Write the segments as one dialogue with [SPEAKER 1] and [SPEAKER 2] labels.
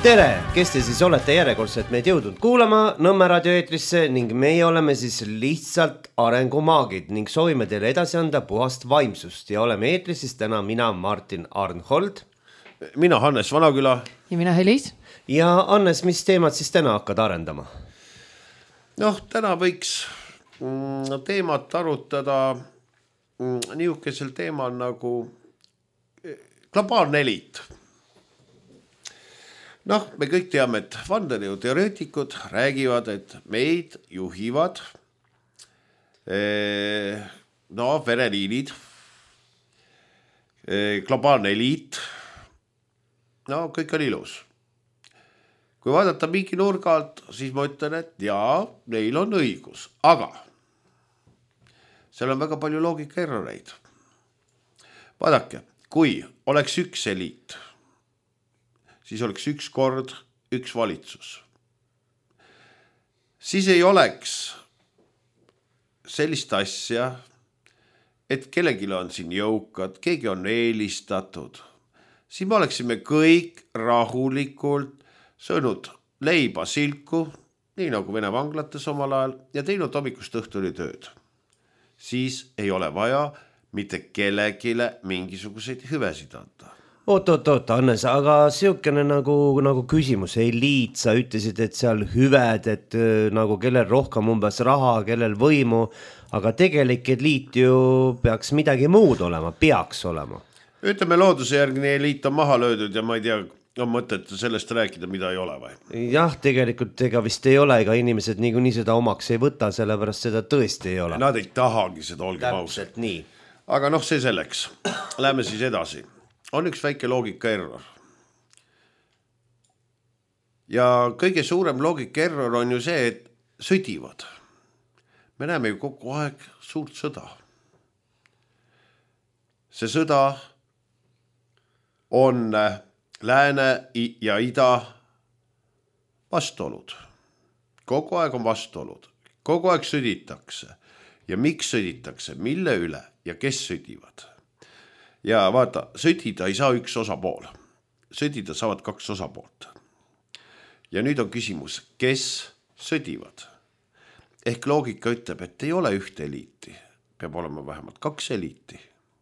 [SPEAKER 1] Tere, kes te siis olete järjekordselt meid jõudnud kuulama Nõmme raadio eetrisse ning meie oleme siis lihtsalt arengumaagid ning soovime teile edasi anda puhast vaimsust ja oleme eetris siis täna mina, Martin Arnhold.
[SPEAKER 2] Mina, Hannes Vanaküla.
[SPEAKER 3] Ja mina, Helis.
[SPEAKER 1] Ja Hannes, mis teemad siis täna hakkad arendama?
[SPEAKER 2] Täna võiks teemat arutada niisugusel teemal nagu globaalne eliit. Me kõik teame, et vandenõuteoreetikud räägivad, et meid juhivad vereliinid, globaalne eliit, kõik on ilus. Kui vaadata mingi nurga alt, siis ma ütlen, et jaa, neil on õigus, aga seal on väga palju loogikaerroreid. Vaadake, kui oleks üks eliit, siis oleks üks kord, üks valitsus. Siis ei oleks sellist asja, et kellelgi on siin jõukad, keegi on eelistatud. Siis me oleksime kõik rahulikult söönud leiba silku, nii nagu Vene vanglates omal ajal, ja teinud hommikust õhtuni tööd. Siis ei ole vaja mitte kellegile mingisuguseid hüvesid anda.
[SPEAKER 1] Oot, Hannes, aga siukene nagu küsimus, eliit, sa ütlesid, et seal hüved, et nagu kellel rohkem umbes raha, kellel võimu, aga tegelik eliit ju peaks midagi muud olema, peaks olema.
[SPEAKER 2] Ütleme, looduse järgne eliit on maha löödud ja ma ei tea, on mõtet sellest rääkida, mida ei ole või?
[SPEAKER 1] Jah, tegelikult ega vist ei ole, ega inimesed niikuinii seda omaks ei võta, sellepärast seda tõesti ei ole.
[SPEAKER 2] Nad ei tahagi seda, olge ausad.
[SPEAKER 1] Täpselt nii.
[SPEAKER 2] Aga see selleks. Läheme siis edasi. On üks väike loogika error. Ja kõige suurem loogika error on ju see, et sõdivad. Me näeme ju kogu aeg suurt sõda. See sõda on lääne ja ida vastuolud. Kogu aeg on vastuolud. Kogu aeg sõditakse. Ja miks sõditakse? Mille üle ja kes sõdivad? Ja vaata, sõdida ei saa üks osapool. Sõdida saavad kaks osapoolt. Ja nüüd on küsimus, kes sõdivad? Ehk loogika ütleb, et ei ole ühte eliiti. Peab olema vähemalt kaks eliiti.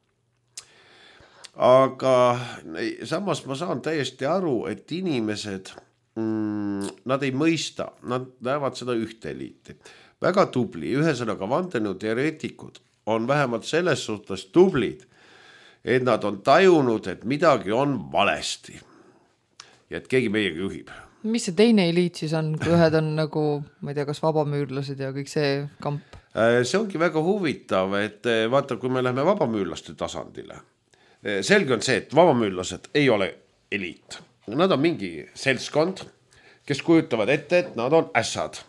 [SPEAKER 2] Aga samas ma saan täiesti aru, et inimesed, nad ei mõista, nad näevad seda ühte eliiti. Väga tubli, ühesõnaga vandenõuteoreetikud on vähemalt selles suhtes tublid, et nad on tajunud, et midagi on valesti. Ja et keegi meiega juhib.
[SPEAKER 3] Mis see teine eliit siis on, kui ühed on nagu, ma ei tea, kas vabamüürlased ja kõik see kamp?
[SPEAKER 2] See ongi väga huvitav, et vaata, kui me läheme vabamüürlaste tasandile. Selge on see, et vabamüürlased ei ole eliit. Nad on mingi seltskond, kes kujutavad ette, et nad on ässad.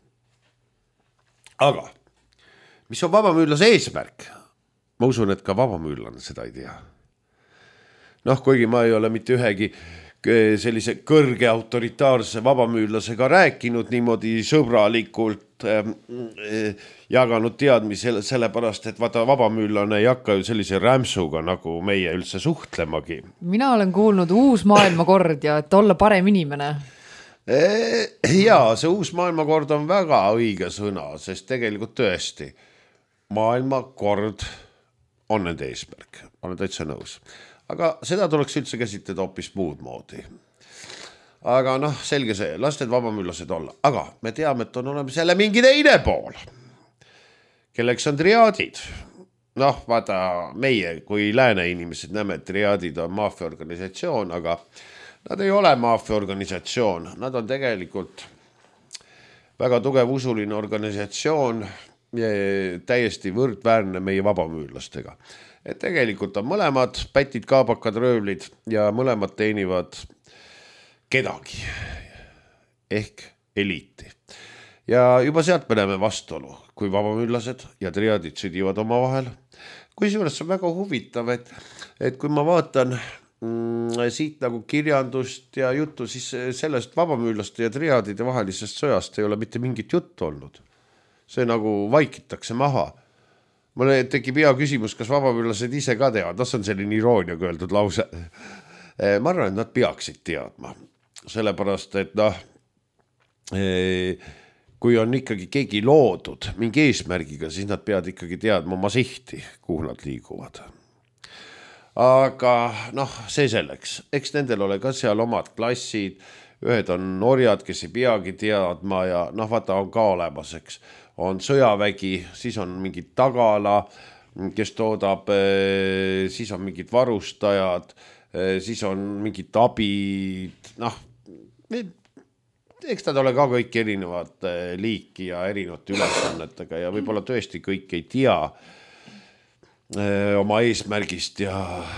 [SPEAKER 2] Aga mis on vabamüürlase eesmärk? Ma usun, et ka vabamüürlane seda ei tea. Kuigi ma ei ole mitte ühegi sellise kõrge autoritaarse vabamüürlasega rääkinud niimoodi sõbralikult jaganud teadmisi sellepärast, et vaata vabamüürlane ei hakka ju sellise rämpsuga nagu meie üldse suhtlemagi.
[SPEAKER 3] Mina olen kuulnud uus maailmakord ja et olla parem inimene.
[SPEAKER 2] Jaa, see uus maailmakord on väga õige sõna, sest tegelikult tõesti maailmakord on nende eesmärk. Ma olen täitsa nõus. Aga seda tuleks üldse käsitleda hoopis muud moodi. Aga selge see, las need vabamüürlased olla. Aga me teame, et on olemas jälle mingi teine pool, kelleks on triaadid. Vaata, meie kui lääne inimesed näeme, et triaadid on maffiaorganisatsioon, aga nad ei ole maffiaorganisatsioon. Nad on tegelikult väga tugev usuline organisatsioon, täiesti võrdväärne meie vabamüürlastega. Et tegelikult on mõlemad pätid, kaabakad, röövlid ja mõlemad teenivad kedagi ehk eliiti. Ja juba sealt me näeme vastuolu, kui vabamüürlased ja triaadid sõdivad oma vahel. Kusjuures on väga huvitav, et kui ma vaatan siit nagu kirjandust ja juttu, siis sellest vabamüürlaste ja triaadide vahelisest sõjast ei ole mitte mingit juttu olnud. See nagu vaikitakse maha. Mulle tekib hea küsimus, kas vabamüürlased ise ka teavad. See on selline irooniaga öeldud lause. Ma arvan, et nad peaksid teadma. sellepärast, et noh, kui on ikkagi keegi loodud mingi eesmärgiga, siis nad peavad ikkagi teadma oma sihti, kuhu nad liiguvad. Aga noh, see selleks, eks nendel ole ka seal omad klassid, ühed on orjad, kes ei peagi teadma ja noh, vaata on ka olemas, eks, on sõjavägi, siis on mingid tagala, kes toodab, siis on mingid varustajad, siis on mingid abid, noh, eks nad ole ka kõik erinevad liiki ja erinevate ülesannetega ja võib-olla tõesti kõik ei tea oma eesmärgist ja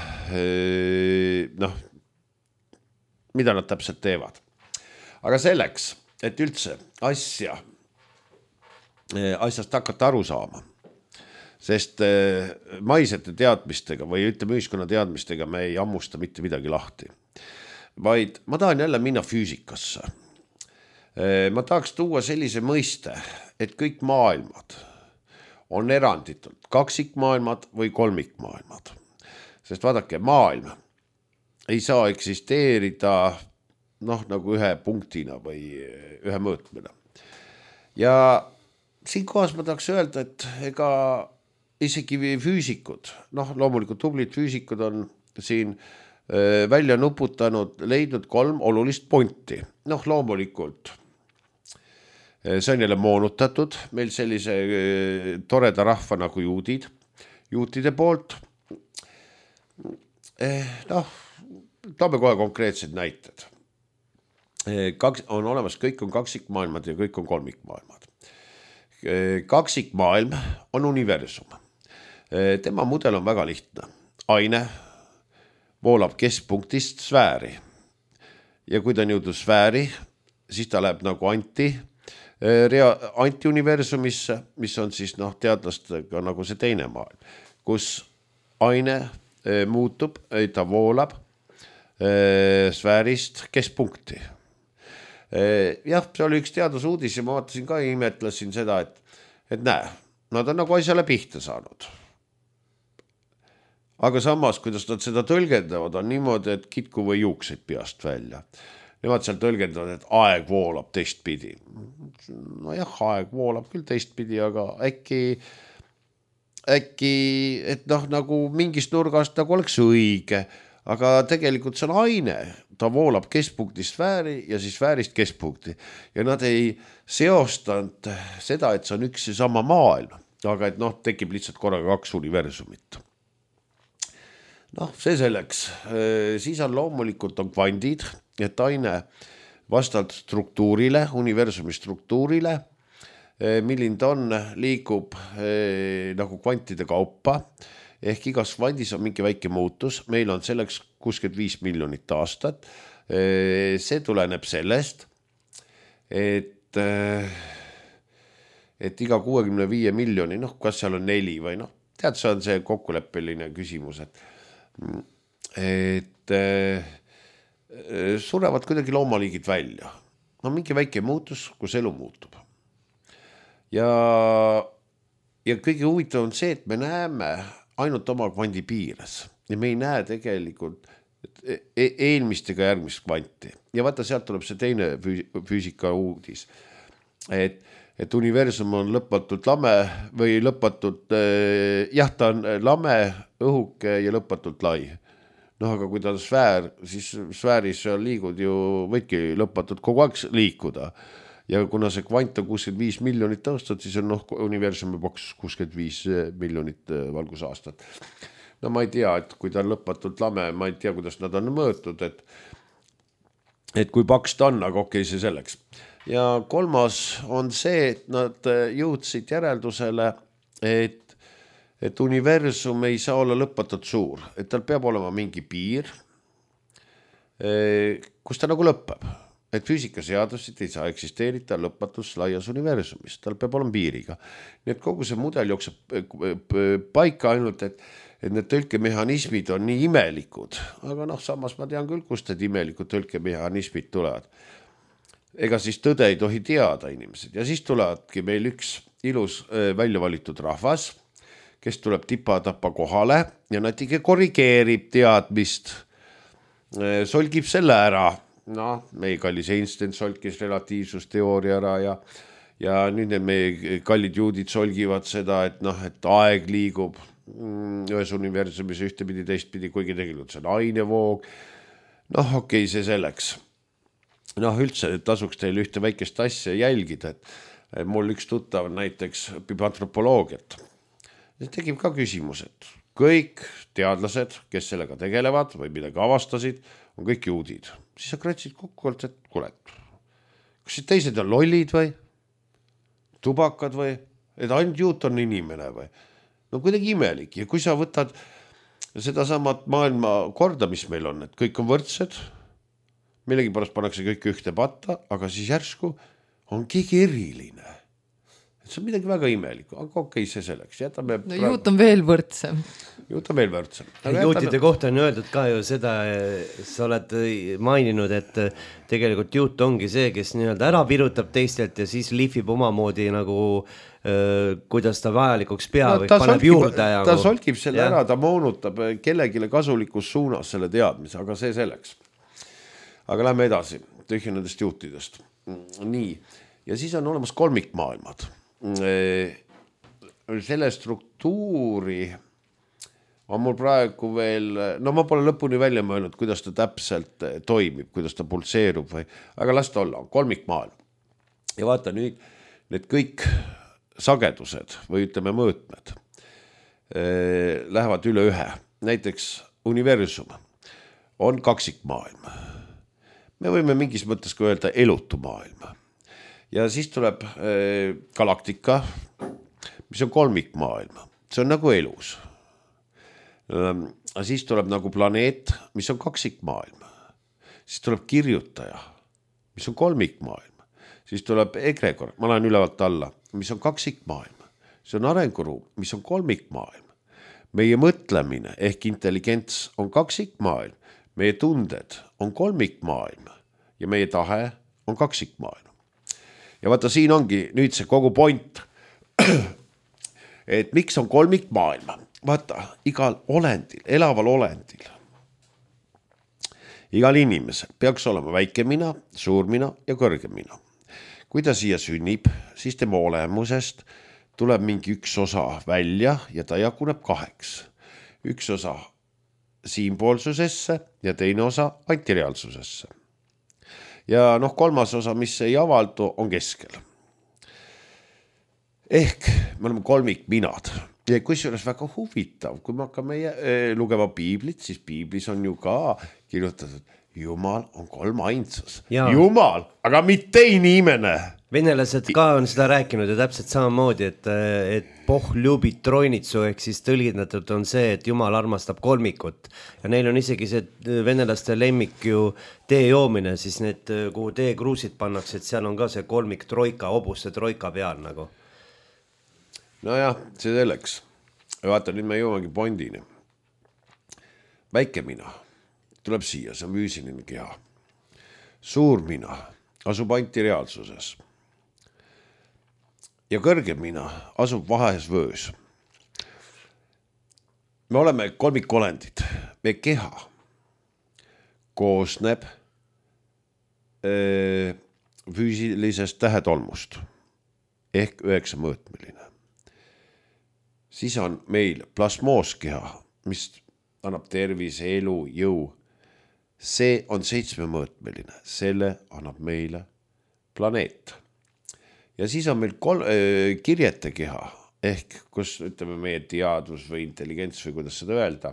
[SPEAKER 2] noh, mida nad täpselt teevad. Aga selleks, et üldse asjast hakata aru saama, sest maisete teadmistega või ütleme ühiskonna teadmistega me ei ammusta mitte midagi lahti, vaid ma tahan jälle minna füüsikasse. Ma tahaks tuua sellise mõiste, et kõik maailmad on eranditult kaksikmaailmad või kolmikmaailmad. Sest vaadake, maailm ei saa eksisteerida noh, nagu ühe punktina või ühe mõõtmine. Ja siin kohas ma tahaks öelda, et ega isegi füüsikud, noh loomulikult tublid füüsikud on siin välja nuputanud, leidnud 3 olulist pointi. Noh loomulikult see on jälle moonutatud meil sellise toreda rahva nagu juutide poolt. Noh, toome kohe konkreetsed näited. On olemas, kõik on kaksikmaailmad ja kõik on kolmikmaailmad. Kaksikmaailm on universum. Tema mudel on väga lihtne. Aine voolab keskpunktist sfääri. Ja kui ta on jõudnud sfääri, siis ta läheb nagu antiuniversumisse, mis on siis noh, teadlastega nagu see teine maailm, kus aine muutub, ta voolab sfäärist keskpunkti. Jah, see oli üks teadusuudis ja ma vaatasin ka ja imetlesin seda, et näe, nad on nagu asjale pihta saanud. Aga samas, kuidas nad seda tõlgendavad, on niimoodi, et kitku või juukseid peast välja. Nemad seal tõlgendavad, et aeg voolab teistpidi. No jah, aeg voolab küll teistpidi, aga äkki, et noh, nagu mingist nurgast nagu oleks õige, aga tegelikult see on aine, ta voolab keskpunktist sfääri ja siis sfäärist keskpunkti. Ja nad ei seostanud seda, et see on üks ja sama maailm, aga et noh, tekib lihtsalt korraga 2 universumit. Noh, see selleks. Siis on loomulikult on kvandid, et aine vastavalt struktuurile, universumi struktuurile, milline ta on, liigub nagu kvantide kaupa, ehk igas kvandis on mingi väike muutus, meil on selleks 65 miljonit aastat. See tuleneb sellest, et iga 65 miljoni, noh, kas seal on 4 või noh, tead, see on see kokkuleppeline küsimus, et surevad kuidagi loomaliigid välja. No mingi väike muutus, kus elu muutub. Ja kõige huvitav on see, et me näeme ainult oma kvandi piires ja me ei näe tegelikult eelmist ega järgmist kvanti. Ja vaata, sealt tuleb see teine füüsika uudis, et universum on lõpmatult lame või lõpmatult, jah, ta on lame, õhuke ja lõpmatult lai. Noh, aga kui ta on sfäär, siis sfääris liigud ju võidki lõpmatult kogu aeg liikuda. Ja kuna see kvant on 65 miljonit aastat, siis on universumi boks 65 miljonit valgusaastat. No ma ei tea, et kui ta on lõpmatult lame, ma ei tea, kuidas nad on mõõtud, et kui paks ta on, aga okei, see selleks. Ja kolmas on see, et nad jõudsid järeldusele, et universum ei saa olla lõpmatult suur, et tal peab olema mingi piir, kus ta nagu lõpeb. Et füüsikaseadused ei saa eksisteerida lõpmatus laias universumis, tal peab olema piiriga. Nii et kogu see mudel jookseb paika ainult, et need tõlkemehhanismid on nii imelikud, aga noh, samas ma tean küll, kust need imelikud tõlkemehhanismid tulevad. Ega siis tõde ei tohi teada inimesed ja siis tulevadki meil üks ilus välja valitud rahvas, kes tuleb tipa-tapa kohale ja natuke korrigeerib teadmist, solgib selle ära meie kallis Einstein solkis relatiivsusteooria ära ja nüüd need meie kallid juudid solgivad seda, et aeg liigub ühes universumis ühtepidi, teistpidi, kuigi tegelikult see on ainevoog. Okei, see selleks. Üldse tasuks teil ühte väikest asja jälgida, et mul üks tuttav näiteks õpib antropoloogiat. See tegib ka küsimus, et kõik teadlased, kes sellega tegelevad või midagi avastasid, on kõik juudid. Siis sa kratsid kokku, et kuule, kas teised on lollid või? Tubakad või? Et ainult juut on inimene või? Kuidagi imelik. Ja kui sa võtad seda samat maailma korda, mis meil on, et kõik on võrdsed, millegi pärast pannakse kõik ühte patta, aga siis järsku on keegi eriline. Et see on midagi väga imelik, aga okei, see selleks.
[SPEAKER 3] Juut on veel võrdsem.
[SPEAKER 2] Juut on veel võrdsem.
[SPEAKER 1] Juutide kohta on öeldud ka ju seda, sa oled maininud, et tegelikult juut ongi see, kes nii-öelda ära virutab teistelt ja siis lihvib omamoodi nagu kuidas ta vajalikuks peab või paneb juurde.
[SPEAKER 2] Ta solkib selle ära, ta moonutab kellegile kasulikus suunas selle teadmise, aga see selleks. Aga lähme edasi, tühja nendest juutidest. Nii, ja siis on olemas kolmikmaailmad. Selle struktuuri on mul praegu veel, ma pole lõpuni välja mõelnud, kuidas ta täpselt toimib, kuidas ta pulseerub või, aga las ta olla, on kolmikmaailm. Ja vaata nüüd, need kõik sagedused või ütleme mõõtmed lähevad üle ühe. Näiteks universum on kaksikmaailm. Me võime mingis mõttes ka öelda elutu maailm. Ja siis tuleb galaktika, mis on kolmikmaailm. See on nagu elus. Siis tuleb nagu planeet, mis on kaksikmaailm. Siis tuleb kirjutaja, mis on kolmikmaailm. Siis tuleb egregor, ma lähen ülevalt alla, mis on kaksikmaailm. See on arenguruum, mis on kolmikmaailm. Meie mõtlemine ehk intelligents on kaksikmaailm. Meie tunded on kolmikmaailm ja meie tahe on kaksikmaailm. Ja vaata, siin ongi nüüd see kogu point, et miks on kolmikmaailm. Vaata, igal olendil, elaval olendil, igal inimesel peaks olema väike mina, suur mina ja kõrge mina. Kui ta siia sünnib, siis tema olemusest tuleb mingi üks osa välja ja ta jaguneb kaheks. Üks osa siinpoolsusesse ja teine osa antireaalsusesse. Ja kolmas osa, mis ei avaldu, on keskel. Ehk me oleme kolmikminad. Ja kusjuures väga huvitav, kui me hakkame lugema piiblit, siis piiblis on ju ka kirjutatud, Jumal on kolmainsus. Jumal, aga mitte inimene.
[SPEAKER 1] Venelased ka on seda rääkinud ja täpselt samamoodi, et Boh ljubit troinitsu ehk siis tõlgendatud on see, et Jumal armastab kolmikut. Ja neil on isegi see venelaste lemmik ju tee joomine, siis need, kuhu teekruusid pannakse, et seal on ka see kolmik troika, hobuste troika peal nagu.
[SPEAKER 2] Nojah, see selleks. Vaata, nüüd me jõuamegi pondini. Väike mina tuleb siia, see on füüsiline keha. Suur mina asub antireaalsuses. Ja kõrge mina asub vahes vöös. Me oleme kolmikolendid. Me keha koosneb füüsilisest tähetolmust ehk 9 mõõtmeline. Siis on meil plasmooskeha, mis annab tervise, elu, jõu. See on 7 mõõtmeline, selle annab meile planeet. Ja siis on meil kirjete keha, ehk kus ütleme meie teadvus või intelligents või kuidas seda öelda.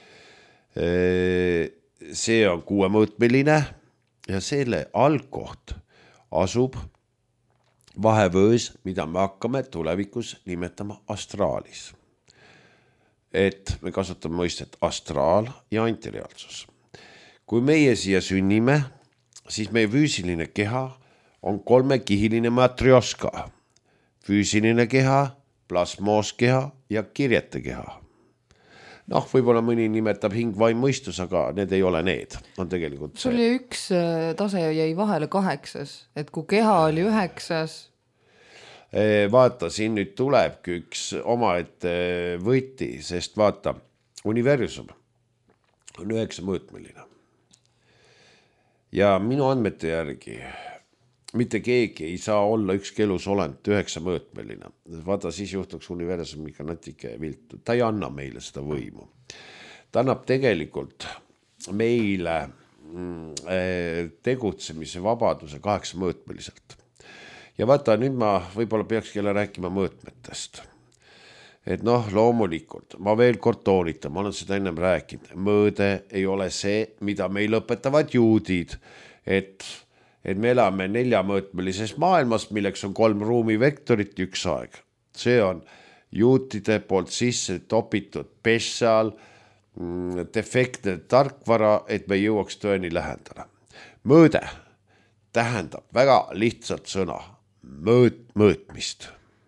[SPEAKER 2] See on 6 mõõtmeline ja selle algkoht asub vahevöös, mida me hakkame tulevikus nimetama astraalis. Et me kasutame mõistet astraal ja antireaalsus. Kui meie siia sünnime, siis meie füüsiline keha on 3-kihiline matrioska. Füüsiline keha, plasmooskeha ja kirjete keha. Võib-olla mõni nimetab hing, vaim, mõistus, aga need ei ole need. On tegelikult
[SPEAKER 3] sul oli üks tase jäi vahele 8, et kui keha oli 9.
[SPEAKER 2] Vaata, siin nüüd tulebki üks omaette võti, sest vaata, universum on 9 mõõtmeline. ja minu andmete järgi mitte keegi ei saa olla ükski elus olend 9-mõõtmeline. Vaata, siis juhtuks universumiga natuke viltu. Ta ei anna meile seda võimu. Ta annab tegelikult meile tegutsemise vabaduse 8-mõõtmeliselt. Ja vaata, nüüd ma võib-olla peaks jälle rääkima mõõtmetest. Et noh, loomulikult, ma veel kord toonitan, ma olen seda ennem rääkinud, mõõde ei ole see, mida meil õpetavad juudid, et me elame 4-mõõtmelises maailmas, milleks on 3 ruumivektorit, 1 aeg. See on juutide poolt sisse topitud pešal, defektne tarkvara, et me jõuaks tõeni lähendada. Mõõde tähendab väga lihtsalt sõna, mõõtmist.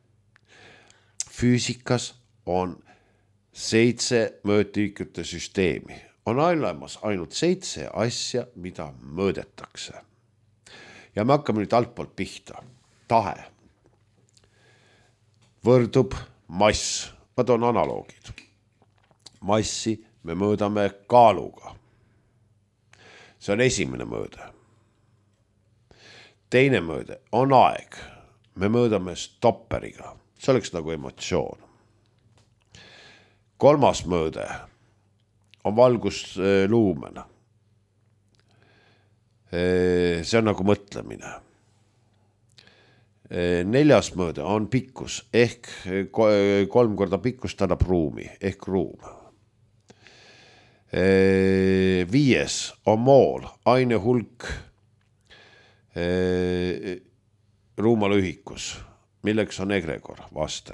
[SPEAKER 2] Füüsikas on 7 mõõtühikute süsteemi. On olemas ainult 7 asja, mida mõõdetakse. Ja me hakkame nüüd altpoolt pihta. Tahe. Võrdub mass. Ma toon analoogid. Massi me mõõdame kaaluga. See on esimene mõõde. Teine mõõde on aeg. Me mõõdame stopperiga. See oleks nagu emotsioon. 3. mõõde on valgusluumen. See on nagu mõtlemine. 4. mõõde on pikkus ehk 3 korda pikkust annab ruumi ehk ruum. 5. on mool, aine hulk ruumala ühikus, milleks on egregor, vaste.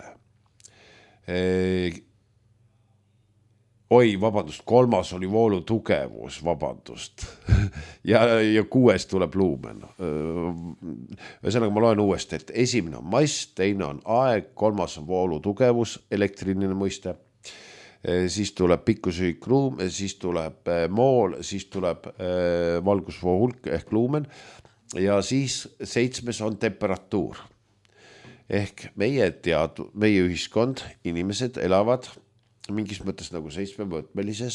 [SPEAKER 2] Vabandust, 3. oli voolu tugevus, vabandust. ja 6. tuleb luumen. Ühesõnaga ma loen uuesti, et esimene on mass, teine on aeg, 3. on voolu tugevus, elektriline mõiste. Siis tuleb pikkusühik ruum, siis tuleb mool, siis tuleb valgusvoo hulk ehk luumen ja siis 7. on temperatuur. Ehk meie ühiskond, inimesed elavad mingis mõttes nagu 7-mõõtmelises,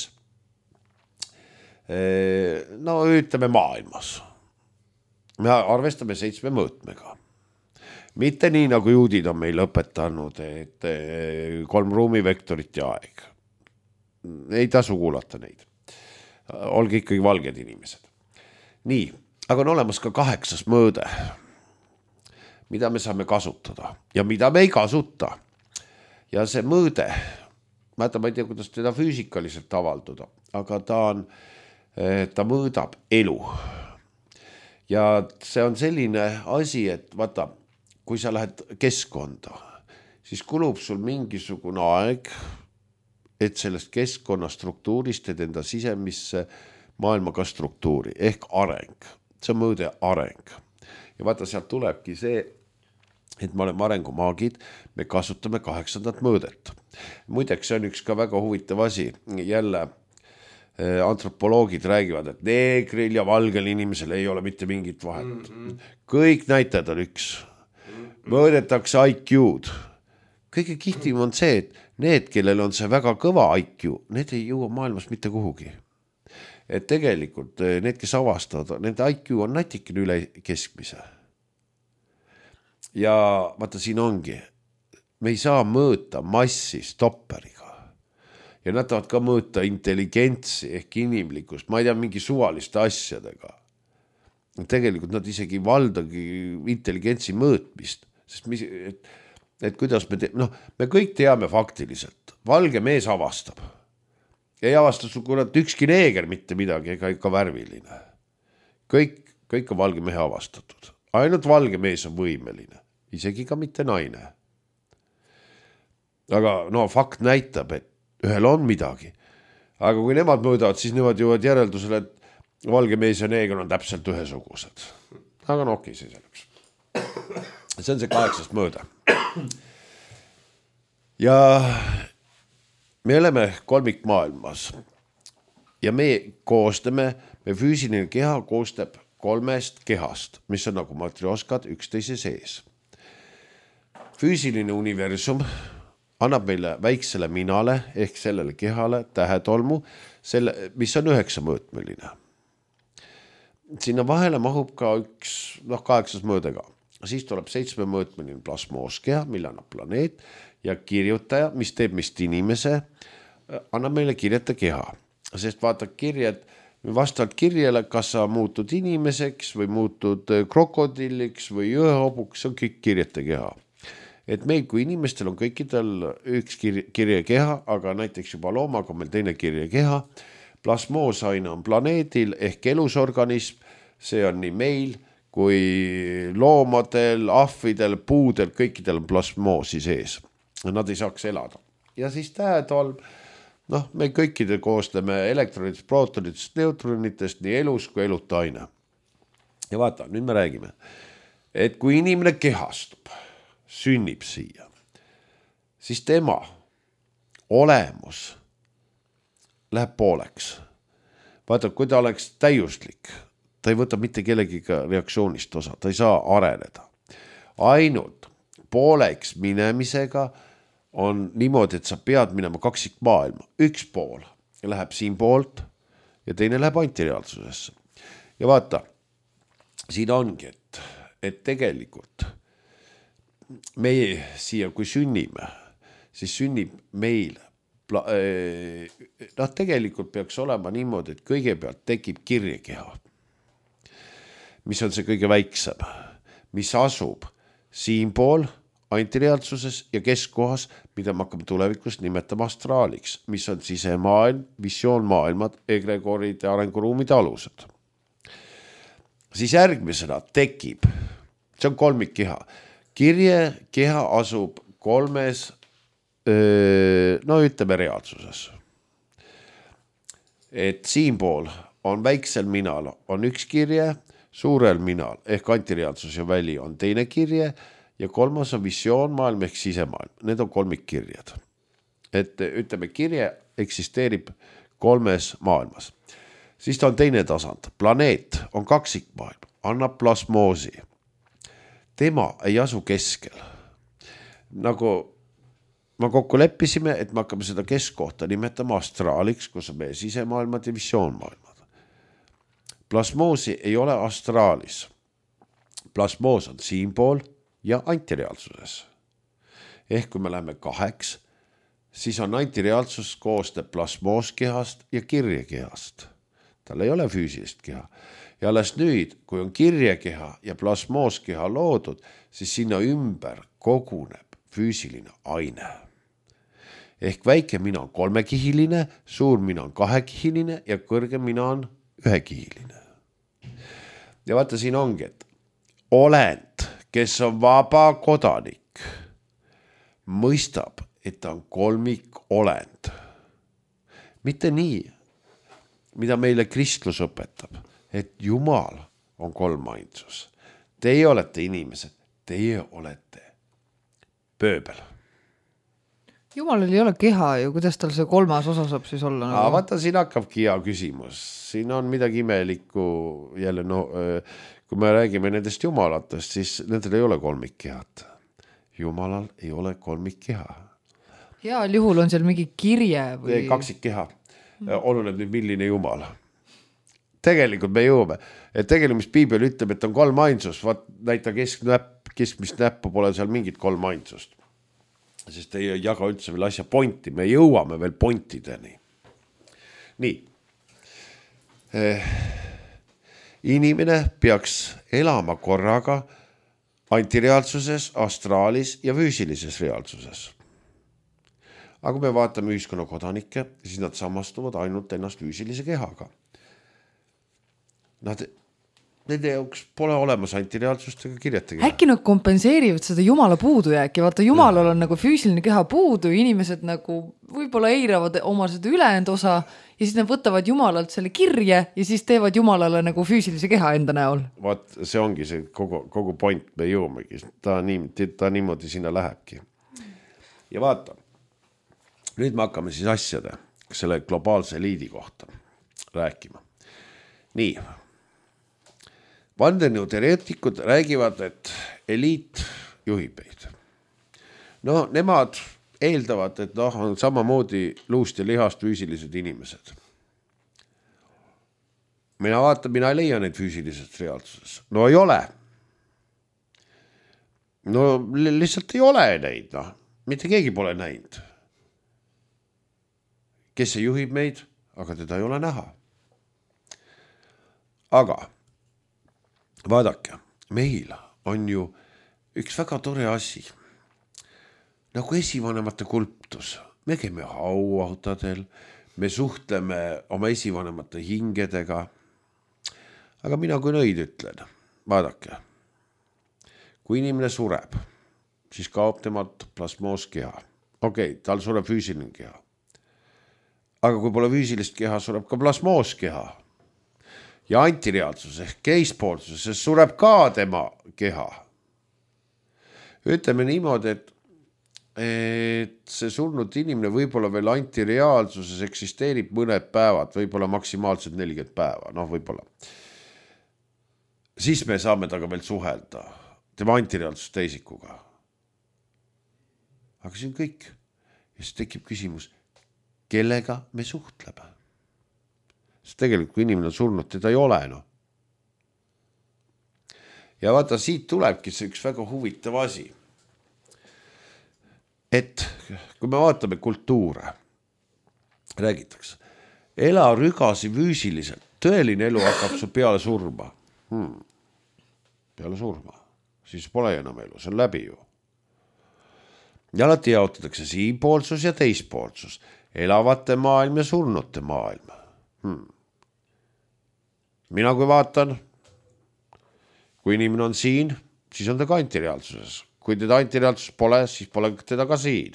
[SPEAKER 2] no ütleme maailmas. Me arvestame 7 mõõtmega. Mitte nii, nagu juudid on meile õpetanud, et 3 ruumivektorit ja aeg. Ei tasu kuulata neid. Olge ikkagi valged inimesed. Nii, aga on olemas ka 8. mõõde, mida me saame kasutada ja mida me ei kasuta. Ja see mõõde, ma ei tea, kuidas teda füüsikaliselt avalduda, aga ta mõõdab elu. Ja see on selline asi, et vaata, kui sa lähed keskkonda, siis kulub sul mingisugune aeg, et sellest keskkonna struktuurist teed enda sisemisse maailmaga struktuuri ehk areng. See on mõõde areng. Ja vaata, sealt tulebki see, et me oleme arengumaagid, me kasutame 8. mõõdet. Muideks, see on üks ka väga huvitav asi. Jälle antropoloogid räägivad, et neegril ja valgel inimesel ei ole mitte mingit vahet. Kõik näitajad on üks. Mõõdetakse IQ-d. Kõige kihtim on see, et need, kellel on see väga kõva IQ, need ei jõua maailmas mitte kuhugi. Et tegelikult need, kes avastavad, nende IQ on natikene üle keskmise. Ja vaata, siin ongi, me ei saa mõõta massi stopperiga. Ja nad tahavad ka mõõta intelligentsi ehk inimlikkust, ma ei tea, mingi suvaliste asjadega. Tegelikult nad isegi valdagi intelligentsi mõõtmist, sest et kuidas me kõik teame faktiliselt, valge mees avastab. Ei avasta sul kurat ükski neeger mitte midagi ega ikka värviline. Kõik on valge mehe avastatud. Ainult valge mees on võimeline, isegi ka mitte naine. Aga fakt näitab, et ühel on midagi. Aga kui nemad mõõdavad, siis nemad jõuavad järeldusele, et valge mees ja neeger on täpselt ühesugused. Aga okei, see selleks. See on see 8. mõõde. Ja me oleme kolmikmaailmas ja me füüsiline keha koostab 3 kehast, mis on nagu matrioskad üksteise sees. Füüsiline universum annab meile väiksele minale ehk sellele kehale tähetolmu, mis on 9-mõõtmeline. sinna vahele mahub ka üks 8 mõõdega. Siis tuleb 7-mõõtmeline plasmooskeha, mille annab planeet ja kirjutaja, mis teeb mist inimese, annab meile kirjata keha. Sest vaata kirjad, vastavalt kirjale, kas sa muutud inimeseks või muutud krokodilliks või jõehobuks, see on kõik kirjata keha. Et meil kui inimestel on kõikidel üks kirjekeha, aga näiteks juba loomaga on meil teine kirjekeha. Plasmoosaine on planeedil ehk elusorganism, see on nii meil kui loomadel, ahvidel, puudel, kõikidel on plasmoosi sees. Nad ei saaks elada. Ja siis tähetolm, me kõikidel koostame elektronitest, prootonitest, neutronitest, nii elus kui eluta aine. Ja vaata, nüüd me räägime, et kui inimene kehastub, sünnib siia, siis tema olemus läheb pooleks. Vaata, kui ta oleks täiuslik, ta ei võta mitte kellegiga reaktsioonist osa, ta ei saa areneda. Ainult pooleks minemisega on niimoodi, et sa pead minema kaksikmaailma. Üks pool läheb siin poolt ja teine läheb antireaalsusesse. Ja vaata, siin ongi, et tegelikult meie siia, kui sünnime, siis sünnib meil tegelikult peaks olema niimoodi, et kõigepealt tekib kirjekeha, mis on see kõige väiksem, mis asub siinpool antireaalsuses ja keskkohas, mida me hakkame tulevikus nimetama astraaliks, mis on sisemaailm, visioonmaailmad, egregorid ja arenguruumide alused. Siis järgmisena tekib, see on kolmikkeha, kirjekeha asub 3 ütleme reaalsuses. Et siinpool on väiksel minal on üks kirje, suurel minal ehk antireaalsus ja väli on teine kirje ja 3 on visioonmaailm ehk sisemaailm. Need on kolmikkirjad. Et ütleme, kirje eksisteerib 3 maailmas. Siis ta on teine tasand. Planeet on kaksikmaailm, annab plasmoosi. Tema ei asu keskel. Nagu me kokku leppisime, et me hakkame seda keskkohta nimetama astraaliks, kus on meie sisemaailmad ja visioonmaailmad. Plasmoosi ei ole astraalis. Plasmoos on siinpool ja antireaalsuses. Ehk kui me läheme 2, siis on antireaalsus koostab plasmooskehast ja kirjekehast. Tal ei ole füüsilist keha. Ja alles nüüd, kui on kirjekeha ja plasmooskeha loodud, siis sinna ümber koguneb füüsiline aine. Ehk väike mina on 3-kihiline, suur mina on 2-kihiline ja kõrge mina on 1-kihiline. Ja vaata, siin ongi, et olend, kes on vaba kodanik, mõistab, et ta on kolmikolend. Mitte nii, mida meile kristlus õpetab, et Jumal on 3 ainsus. Teie olete inimesed, teie olete pööbel.
[SPEAKER 3] Jumalal ei ole keha ju, kuidas tal see 3. osa saab siis olla? Nagu?
[SPEAKER 2] Vaata, siin hakkabki hea küsimus. Siin on midagi imelikku jälle, kui me räägime nendest jumalatest, siis nendel ei ole kolmikkehat. Jumalal ei ole kolmikkeha.
[SPEAKER 3] Heal juhul on seal mingi kirje või?
[SPEAKER 2] Kaksikkeha. Oleneb nüüd milline jumal. Tegelikult me jõuame. Et tegelikult, mis Piibel ütleb, et on 3 ainsus, vaat näita keskmist näppu pole seal mingit 3 ainsust. Sest ei jaga üldse veel asja pointi, me jõuame veel pointideni. Nii. Inimene peaks elama korraga antireaalsuses, astraalis ja füüsilises reaalsuses. Aga kui me vaatame ühiskonna kodanikke, siis nad samastuvad ainult ennast füüsilise kehaga. Nende jaoks pole olemas antireaalsust ega kirjetagi.
[SPEAKER 3] Äkki nad kompenseerivad seda Jumala puudujääki. Vaata, Jumalal on nagu füüsiline keha puudu, inimesed nagu võib-olla eiravad oma seda ülejäänud osa ja siis nad võtavad Jumalalt selle kirje ja siis teevad Jumalale nagu füüsilise keha enda näol.
[SPEAKER 2] Vaat, see ongi see kogu point, me jõuamegi. Ta niimoodi sinna lähebki. Ja vaata, nüüd me hakkame siis asjade selle globaalse eliidi kohta rääkima. Nii. Vandenõuteoreetikud räägivad, et eliit juhib meid. Nemad eeldavad, et on samamoodi luust ja lihast füüsilised inimesed. mina ei leia neid füüsilises reaalsuses. No ei ole. No lihtsalt ei ole neid, noh. Mitte keegi pole näinud. Kes see juhib meid, aga teda ei ole näha. Aga vaadake, meil on ju üks väga tore asi. Nagu esivanemate kultus. Me käime hauautadel, me suhtleme oma esivanemate hingedega. Aga mina kui nõid ütlen, vaadake, kui inimene sureb, siis kaob temalt plasmooskeha. Okei, tal sureb füüsiline keha. Aga kui pole füüsilist keha, sureb ka plasmooskeha. Ja antireaalsus ehk keispoolsus, see sureb ka tema keha. Ütleme niimoodi, et see surnud inimene võib-olla veel antireaalsuses eksisteerib mõned päevad, võib-olla maksimaalselt 40 päeva, noh võib-olla. Siis me saame taga veel suhelda tema antireaalsus teisikuga. Aga see on kõik. Ja siis tekib küsimus, kellega me suhtleme? Sest tegelikult, kui inimene on surnud, teda ei ole. No. Ja vaata, siit tulebki see üks väga huvitav asi. Et kui me vaatame kultuure, räägitakse, ela rügasi füüsiliselt, tõeline elu hakkab su peale surma. Peale surma. Siis pole enam elu, see on läbi ju. Ja alati jaotatakse siinpoolsus ja teispoolsus. Elavate maailm ja surnute maailm. Mina kui vaatan, kui inimene on siin, siis on ta ka antireaalsuses. Kui teda antireaalsus pole, siis pole teda ka siin.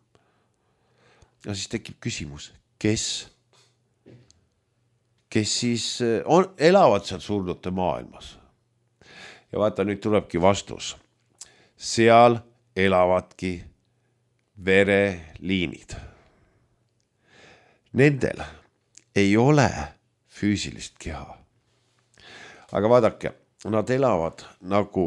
[SPEAKER 2] Ja siis tekib küsimus, kes siis elavad seal surnute maailmas. Ja vaata, nüüd tulebki vastus. Seal elavadki vereliinid. Nendel ei ole füüsilist keha. Aga vaadake, nad elavad nagu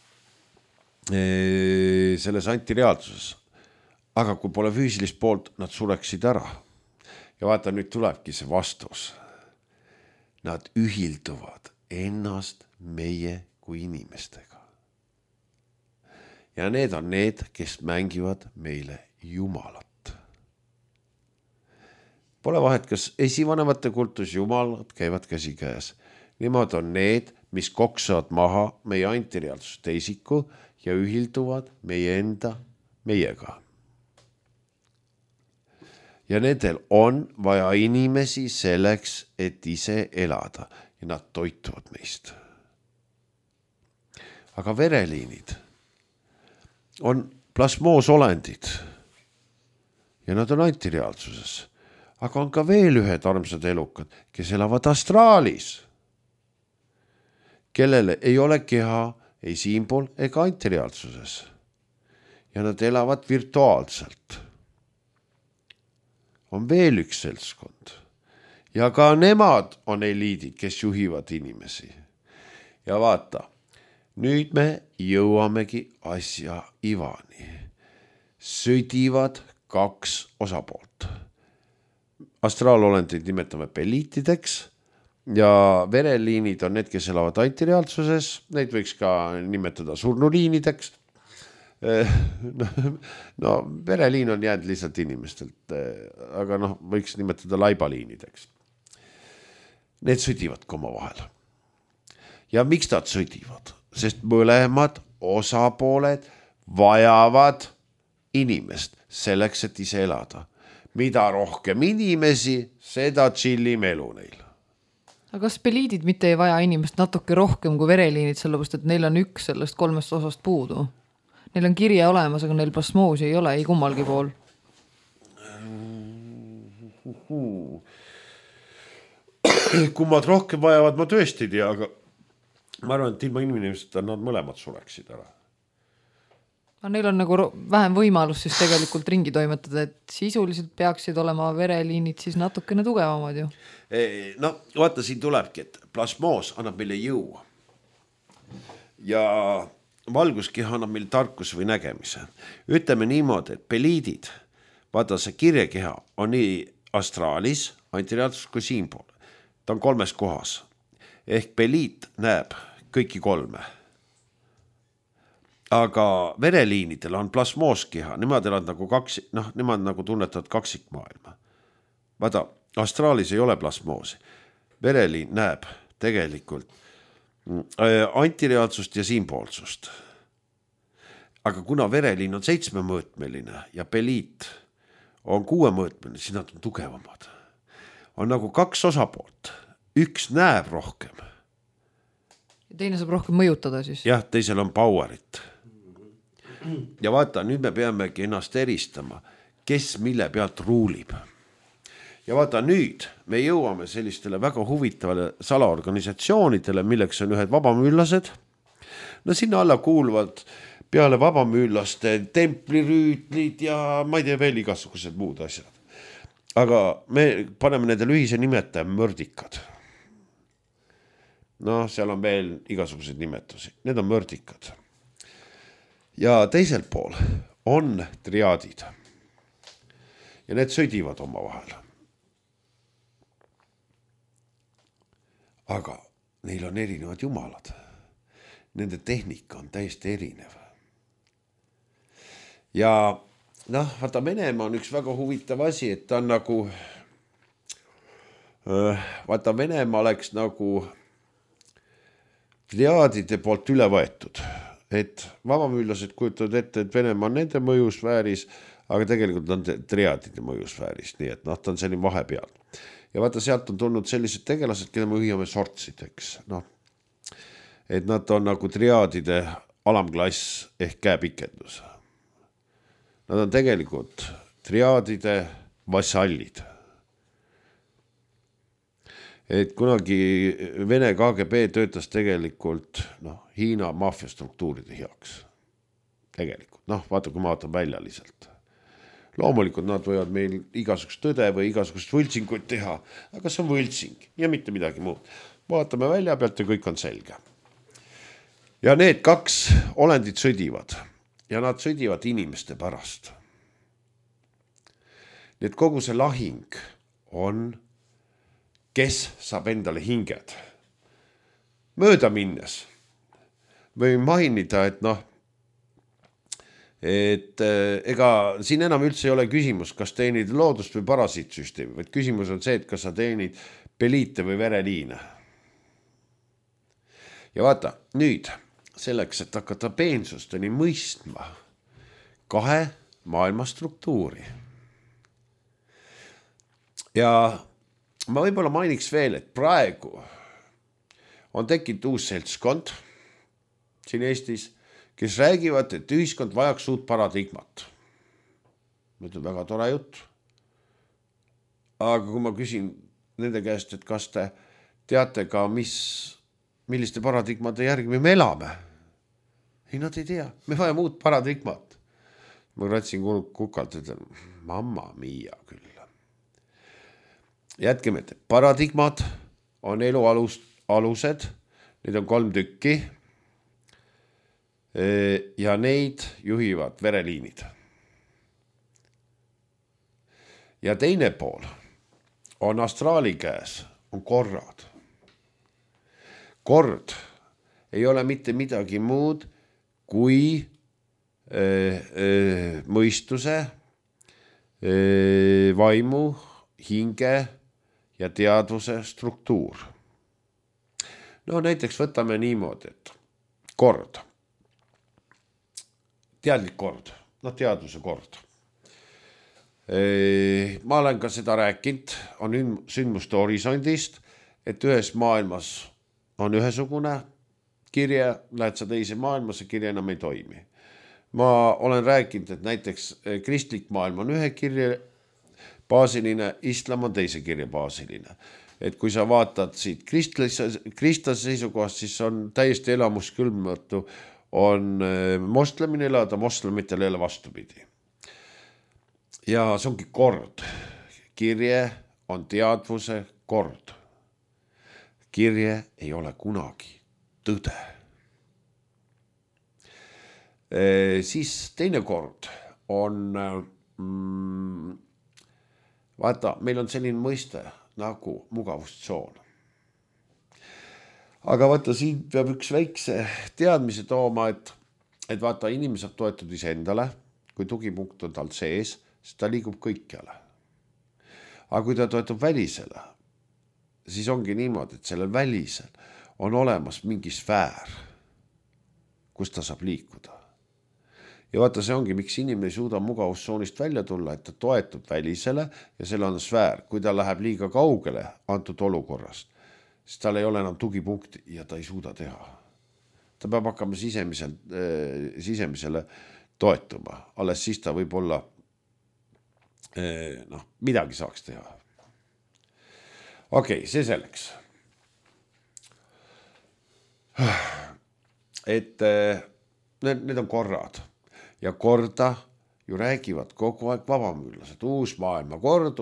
[SPEAKER 2] selles antireaalsuses. Aga kui pole füüsilist poolt, nad sureksid ära. Ja vaata, nüüd tulebki see vastus. Nad ühilduvad ennast meie kui inimestega. Ja need on need, kes mängivad meile Jumalat. Pole vahet, kas esivanemate kultus Jumalad käivad käsi käes. Nemad on need, mis koksavad maha meie antireaalsus teisiku ja ühilduvad meie enda meiega. Ja nendel on vaja inimesi selleks, et ise elada ja nad toituvad meist. Aga vereliinid on plasmoosolendid ja nad on antireaalsuses. Aga on ka veel ühed armsad elukad, kes elavad astraalis, kellele ei ole keha ei siinpool ega antireaalsuses. Ja nad elavad virtuaalselt. On veel üks seltskond. Ja ka nemad on eliidid, kes juhivad inimesi. Ja vaata, nüüd me jõuamegi asja ivani. Sõdivad 2 osapoolt. Astraalolendid nimetame peliitideks ja vereliinid on need, kes elavad antireaalsuses. Neid võiks ka nimetada surnuliinideks. No vereliin on jäänud lihtsalt inimestelt, aga võiks nimetada laibaliinideks. Need sõdivad ka oma vahel. Ja miks nad sõdivad? Sest mõlemad osapooled vajavad inimest selleks, et ise elada. Mida rohkem inimesi, seda chillim elu neil.
[SPEAKER 3] Aga kas peliidid mitte ei vaja inimest natuke rohkem kui vereliinid, sellepärast et neil on üks sellest 3 osast puudu? Neil on kirje olemas, aga neil plasmoosi ei ole, ei kummalgi pool.
[SPEAKER 2] Kummad rohkem vajavad, ma tõesti ei tea, aga ma arvan, et ilma inimeseta nad mõlemad sureksid ära.
[SPEAKER 3] Neil on nagu vähem võimalus siis tegelikult ringi toimetada, et sisuliselt peaksid olema vereliinid siis natukene tugevamad ju.
[SPEAKER 2] No vaata, siin tulebki, et plasmoos annab meile jõu. Ja valguskeha annab meile tarkus või nägemise. Ütleme niimoodi, et peliidid, vaata see kirjekeha on nii astraalis, antireaalsus kui siinpool. Ta on 3 kohas. ehk peliit näeb kõiki kolme. Aga vereliinidel on plasmooskiha, nemad elavad nagu nemad nagu tunnetavad kaksikmaailma. Vaata, astraalis ei ole plasmoosi. Vereliin näeb tegelikult antireaalsust ja siinpoolsust. Aga kuna vereliin on 7-mõõtmeline ja peliit on 6-mõõtmeline, siis nad on tugevamad. On nagu 2 osapoolt. Üks näeb rohkem.
[SPEAKER 3] Ja teine saab rohkem mõjutada siis.
[SPEAKER 2] Jah, teisel on powerit. Ja vaata, nüüd me peamegi ennast eristama, kes mille pealt ruulib. Ja vaata, nüüd me jõuame sellistele väga huvitavale salaorganisatsioonidele, milleks on ühed vabamüüllased. No sinna alla kuuluvad peale vabamüüllaste templirüütlid ja ma ei tea veel igasugused muud asjad. Aga me paneme nendele ühise nimetaja mördikad. No seal on veel igasugused nimetusi. Need on mördikad. Ja teisel pool on triaadid. Ja need sõdivad oma vahel. Aga neil on erinevad jumalad. Nende tehnika on täiesti erinev. Ja vaata, Venemaa on üks väga huvitav asi, et ta on nagu, vaata, Venemaa oleks nagu triaadide poolt üle võetud. Et vabamüüllased kujutavad ette, et Venemaa on nende mõjusfääris, aga tegelikult on triaadide mõjusfääris, nii et ta on selline vahepeal. Ja vaata, sealt on tulnud sellised tegelased, keda me ühiame sortsideks. Et nad on nagu triaadide alamklass ehk käepikendus. Nad on tegelikult triaadide vassallid. Et kunagi Vene KGB töötas tegelikult Hiina maffiastruktuuride heaks. Tegelikult, vaata, kui ma vaatan välja lihtsalt. Loomulikult nad võivad meil igasugust tõde või igasugust võltsinguid teha, aga see on võltsing ja mitte midagi muud. Vaatame välja pealt ja kõik on selge. Ja need 2 olendid sõdivad ja nad sõdivad inimeste pärast. Nii et kogu see lahing on, kes saab endale hinged. Mööda minnes või mainida, et ega siin enam üldse ei ole küsimus, kas teenid loodust või parasiitsüsteemi, vaid küsimus on see, et kas sa teenid peliite või vereliine. Ja vaata, nüüd selleks, et hakata peensusteni mõistma 2 maailma struktuuri. Ja ma võib-olla mainiks veel, et praegu on tekkinud uus seltskond siin Eestis, kes räägivad, et ühiskond vajaks uut paradigmat. Nüüd on väga tore jutt. Aga kui ma küsin nende käest, et kas te teate ka, milliste paradigmade järgi me elame? Ei, nad ei tea. Me vajame uut paradigmat. Ma kratsin kukalt, ütlen, mamma mia küll. Jätkeme, et paradigmad on elu alused, need on 3 tükki ja neid juhivad vereliinid. Ja teine pool on astraali käes, on korrad. Kord ei ole mitte midagi muud kui mõistuse, vaimu, hinge ja teadvuse struktuur. No näiteks võtame niimoodi, et kord, teadlik kord, teadvuse kord. Ma olen ka seda rääkinud, on sündmuste horisondist, et ühes maailmas on ühesugune kirje, lähed sa teise maailma, see kirje enam ei toimi. Ma olen rääkinud, et näiteks kristlik maailm on ühe kirje baasiline, islam on teise kirja baasiline. Et kui sa vaatad siit kristlase seisukohast, siis on täiesti elamuskülmatu, on moslemine elada, moslemitel ei ole vastupidi. Ja see ongi kord. Kirje on teadvuse kord. Kirje ei ole kunagi tõde. Siis teine kord on, vaata, meil on selline mõiste nagu mugavustsoon. aga vaata, siin peab üks väikse teadmise tooma, et vaata, inimene saab toetuda iseendale, kui tugipunkt on tal sees, siis ta liigub kõikjale. Aga kui ta toetub välisele, siis ongi niimoodi, et sellel välisel on olemas mingi sfäär, kus ta saab liikuda. Ja vaata, see ongi, miks inimene ei suuda mugavustsoonist välja tulla, et ta toetub välisele ja selle on sfäär. Kui ta läheb liiga kaugele antud olukorrast, siis tal ei ole enam tugipunkti ja ta ei suuda teha. Ta peab hakkama sisemisele toetuma. Alles siis ta võib olla midagi saaks teha. Okei, see selleks. Et need on korrad ja korda ju räägivad kogu aeg vabamüürlased. Uus maailmakord.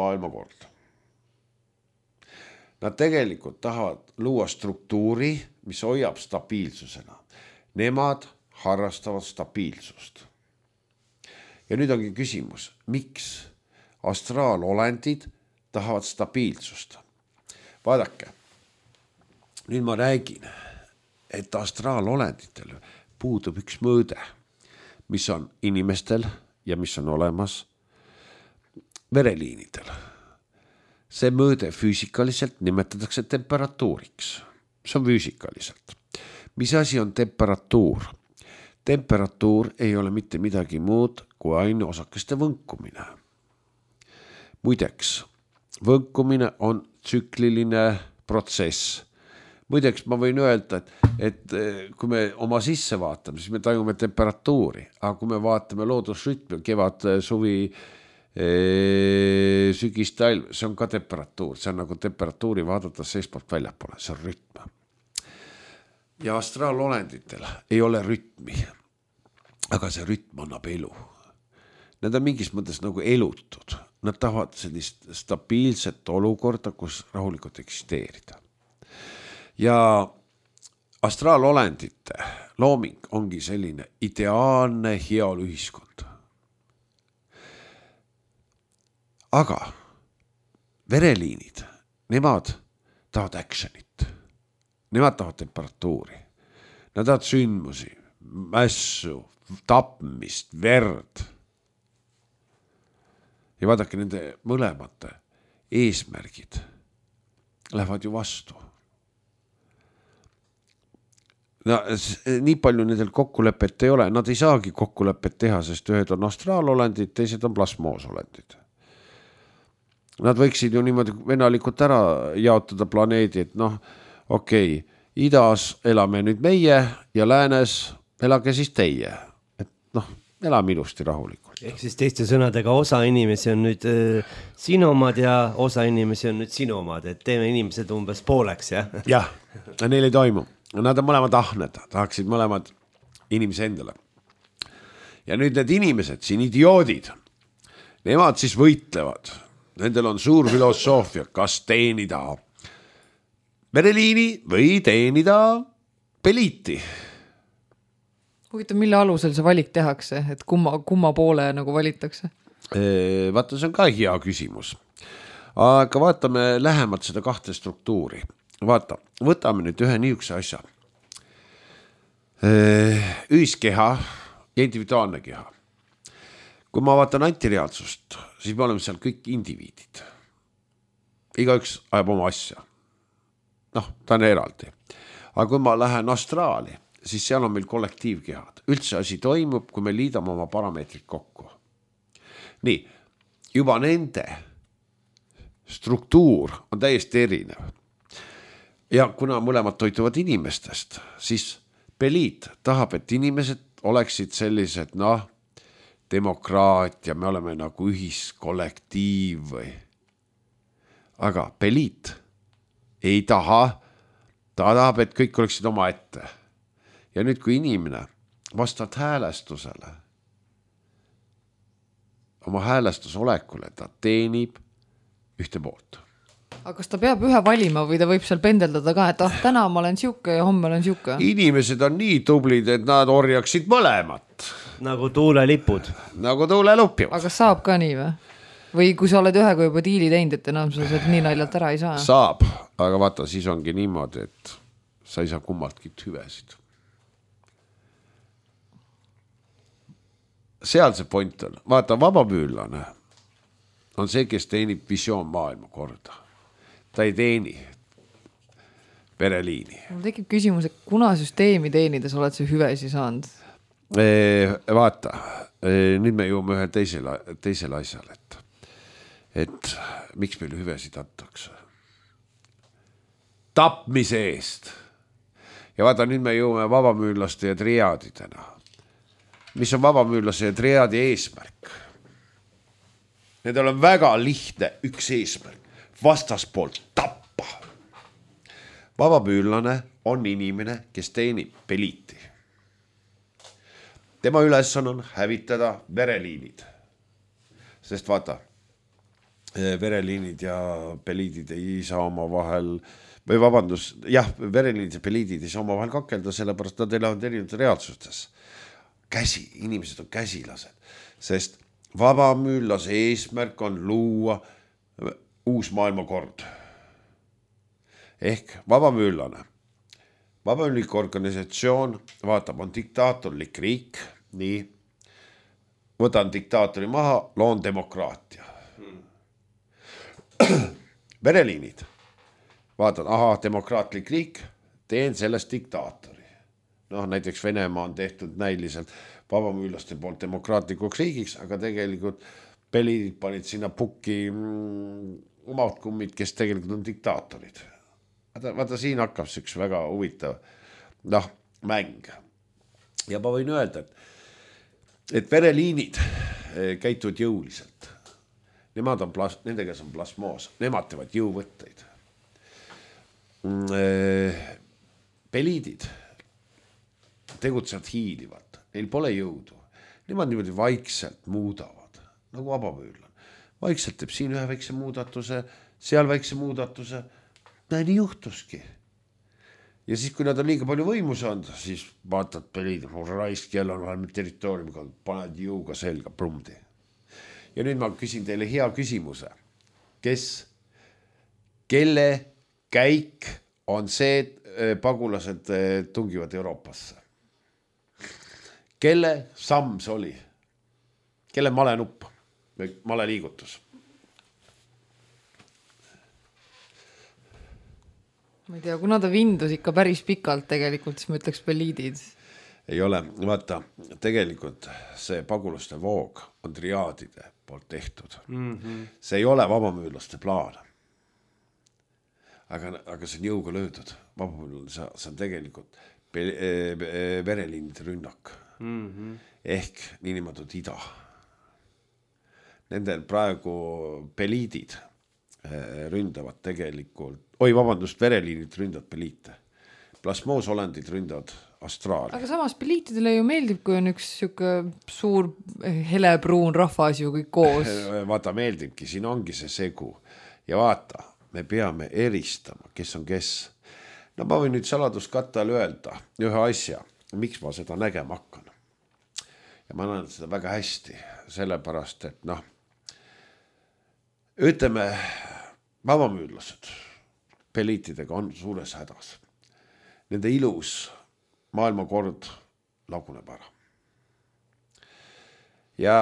[SPEAKER 2] Nad tegelikult tahavad luua struktuuri, mis hoiab stabiilsusena. Nemad harrastavad stabiilsust. Ja nüüd ongi küsimus, miks astraalolendid tahavad stabiilsust? Vaadake, nüüd ma räägin, et astraalolenditel puudub üks mõõde, mis on inimestel ja mis on olemas vereliinidel. See mõõde füüsikaliselt nimetatakse temperatuuriks. See on füüsikaliselt. Mis asi on temperatuur? Temperatuur ei ole mitte midagi muud kui aineosakeste võnkumine. Muideks, võnkumine on tsükliline protsess. Muideks, ma võin öelda, et kui me oma sisse vaatame, siis me tajume temperatuuri, aga kui me vaatame loodusrütmi, kevad, suvi, sügis, talv, see on ka temperatuur. See on nagu temperatuuri vaadata seestpoolt väljapoole, see on rütm. Ja astraalolenditel ei ole rütmi, aga see rütm annab elu. Nad on mingis mõttes nagu elutud. Nad tahavad sellist stabiilset olukorda, kus rahulikult eksisteerida. Ja astraalolendite looming ongi selline ideaalne heaoluühiskond. Aga vereliinid, nemad tahavad actionit. Nemad tahavad temperatuuri. Nad tahavad sündmusi, mässu, tapmist, verd. Ja vaadake, nende mõlemate eesmärgid lähevad ju vastu. No, nii palju nendel kokkulepet ei ole. Nad ei saagi kokkulepet teha, sest ühed on astraalolendid, teised on plasmoosolendid. Nad võiksid ju niimoodi venelikult ära jaotada planeedi, et okei, idas elame nüüd meie ja läänes elage siis teie. Et elame ilusti rahulikult.
[SPEAKER 1] Ehk siis teiste sõnadega osa inimesi on nüüd sinu omad ja osa inimesi on nüüd sinu omad, et teeme inimesed umbes pooleks, jah?
[SPEAKER 2] Jah, neil ei toimu. Nad on mõlemad ahned, tahaksid mõlemad inimese endale. Ja nüüd need inimesed, siin idioodid, nemad siis võitlevad. Nendel on suur filosoofia, kas teenida vereliini või teenida peliiti.
[SPEAKER 3] Huvitav, mille alusel see valik tehakse, et kumma poole nagu valitakse?
[SPEAKER 2] Vaata, see on ka hea küsimus. Aga vaatame lähemalt seda kahte struktuuri. Vaata, võtame nüüd ühe niisuguse asja. Ühiskeha ja individuaalne keha. Kui ma vaatan antireaalsust, siis me oleme seal kõik indiviidid. Igaüks ajab oma asja. Ta on eraldi. Aga kui ma lähen astraali, siis seal on meil kollektiivkehad. Üldse asi toimub, kui me liidame oma parameetrid kokku. Nii, juba nende struktuur on täiesti erinev. Ja kuna mõlemad toituvad inimestest, siis peliit tahab, et inimesed oleksid sellised, demokraatia, me oleme nagu ühiskollektiiv või. Aga peliit ei taha, ta tahab, et kõik oleksid oma ette. Ja nüüd, kui inimene vastavalt häälestusele, oma häälestusolekule, ta teenib ühte poolt.
[SPEAKER 3] Aga kas ta peab ühe valima või ta võib seal pendeldada ka, et täna ma olen siuke ja homme olen siuke?
[SPEAKER 2] Inimesed on nii tublid, et nad orjaksid mõlemat.
[SPEAKER 1] Nagu tuulelipud.
[SPEAKER 2] Nagu tuulelupjud.
[SPEAKER 3] Aga saab ka nii või? Või kui sa oled ühega juba diili teinud, et enam sa sealt nii naljalt ära ei saa?
[SPEAKER 2] Saab, aga vaata, siis ongi niimoodi, et sa ei saa kummaltki hüvesid. Seal see point on. Vaata, vabamüüllane on see, kes teenib visioon maailma korda. Ta ei teeni pereliini.
[SPEAKER 3] Mul tekib küsimus, et kuna süsteemi teenides oled sa hüvesi saanud?
[SPEAKER 2] Vaata, nüüd me jõuame ühe teisele asjale, et miks meil hüvesid antakse? Tapmise eest. Ja vaata, nüüd me jõuame vabamüürlaste ja triaadidena. Mis on vabamüürlase ja triaadi eesmärk? Nendel on väga lihtne üks eesmärk. Vastaspoolt tappa. Vabamüürlane on inimene, kes teenib peliiti. Tema ülesanne on hävitada vereliinid. Sest vaata, vereliinid ja peliidid ei saa oma vahel, või vabandust, jah, vereliinid ja peliidid ei saa oma vahel kakelda, sellepärast nad elavad erinevates reaalsustes. Inimesed on käsilased, sest vabamüüllase eesmärk on luua uus maailmakord. Ehk vabamüüllane. Vabamüürlik organisatsioon vaatab, on diktaatorlik riik, nii, võtan diktaatori maha, loon demokraatia. Vereliinid. Vaatan, demokraatlik riik, teen sellest diktaatori. Noh, näiteks Venemaa on tehtud näiliselt vabamüürlaste poolt demokraatlikuks riigiks, aga tegelikult peliidid panid sinna pukki omad kummid, kes tegelikult on diktaatorid. Vaata, siin hakkab üks väga huvitav mäng. Ja ma võin öelda, et vereliinid käituvad jõuliselt. Nende käes on plasmoos, nemad teevad jõuvõtteid. Peliidid tegutsevad hiilivalt, neil pole jõudu. Nemad niimoodi vaikselt muudavad, nagu vabamüürlane. Vaikselt teeb siin ühe väikse muudatuse, seal väikse muudatuse, nii juhtuski. Ja siis, kui nad on liiga palju võimu saanud, siis vaatad peliid, raisk jälle on vähemalt territooriumiga, paned jõuga selga, prumdi. Ja nüüd ma küsin teile hea küsimuse. Kelle käik on see, pagulased tungivad Euroopasse? Kelle samm see oli? Kelle malenupp või maleliigutus?
[SPEAKER 3] Ma ei tea, kuna ta vindus ikka päris pikalt tegelikult, siis ma ütleks peliidid.
[SPEAKER 2] Ei ole, vaata, tegelikult see pagulaste voog on triaadide poolt tehtud. See ei ole vabamüürlaste plaan. Aga see on jõuga löödud. Vabamüürlaste, see on tegelikult vereliinide rünnak. Ehk niinimetatud ida. Nendel praegu peliidid ründavad tegelikult, vereliinid ründavad peliite. Plasmoosolendid ründavad astraali.
[SPEAKER 3] Aga samas peliitidele ju meeldib, kui on üks suur helepruun rahvas ju kõik koos.
[SPEAKER 2] Vaata, meeldibki, siin ongi see segu. Ja vaata, me peame eristama, kes on kes. No ma võin nüüd saladuskattel öelda ühe asja, miks ma seda nägema hakkan. Ja ma näen seda väga hästi, sellepärast, et ütleme, vabamüürlased peliitidega on suures hädas. Nende ilus maailmakord laguneb ära. Ja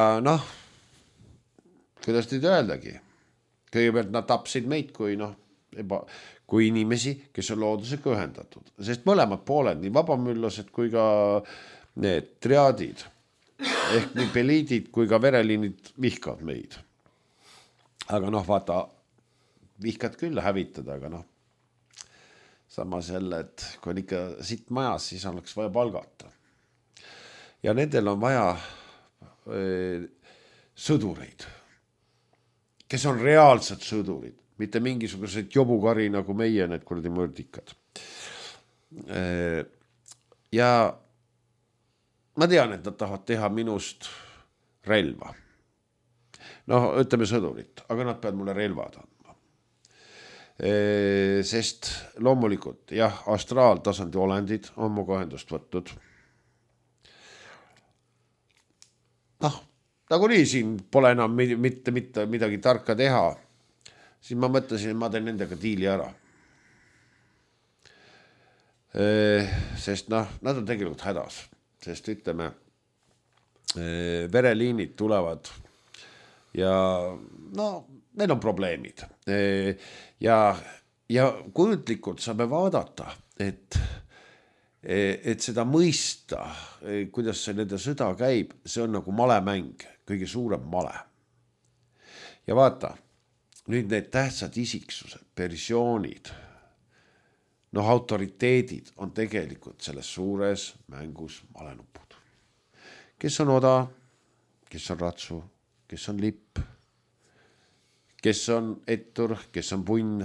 [SPEAKER 2] kuidas teid öeldagi? Kõigepealt nad tapsid meid kui inimesi, kes on loodusega ühendatud. Sest mõlemad pooled, nii vabamüürlased kui ka need triaadid, ehk nii peliidid kui ka vereliinid vihkavad meid. Aga vaata, vihkad küll hävitada, aga samas jälle, et kui on ikka siit majas, siis oleks vaja palgata. Ja nendel on vaja sõdureid, kes on reaalsed sõdurid, mitte mingisugused jobukari nagu meie, need kuradi mõrdikad. Ja ma tean, et nad tahavad teha minust relva. Ütleme sõdurit, aga nad peavad mulle relvad andma. Sest loomulikult, astraaltasandi olendid on mu kohendust võttud. Nagu nii siin pole enam mitte midagi tarka teha, siis ma mõtlesin, et ma teen nendega diili ära. Sest nad on tegelikult hädas, sest ütleme, vereliinid tulevad ja neil on probleemid. Ja kujutlikult saame vaadata, et seda mõista, kuidas see nende sõda käib, see on nagu malemäng, kõige suurem male. Ja vaata, nüüd need tähtsad isiksused, persioonid, autoriteedid on tegelikult selles suures mängus malenupud. Kes on oda, kes on ratsu, kes on lipp, kes on ettur, kes on punn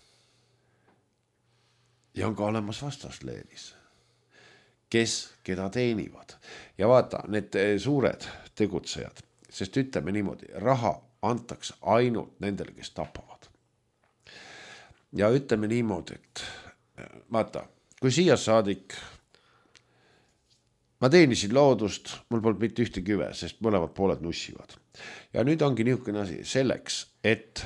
[SPEAKER 2] ja on ka olemas vastasleeris, kes keda teenivad. Ja vaata, need suured tegutsejad, sest ütleme niimoodi, raha antakse ainult nendele, kes tapavad. Ja ütleme niimoodi, et vaata, kui siia saadik ma teenisin loodust, mul polnud mitte ühte küve, sest mõlemad pooled nussivad. Ja nüüd ongi niisugune asi selleks, et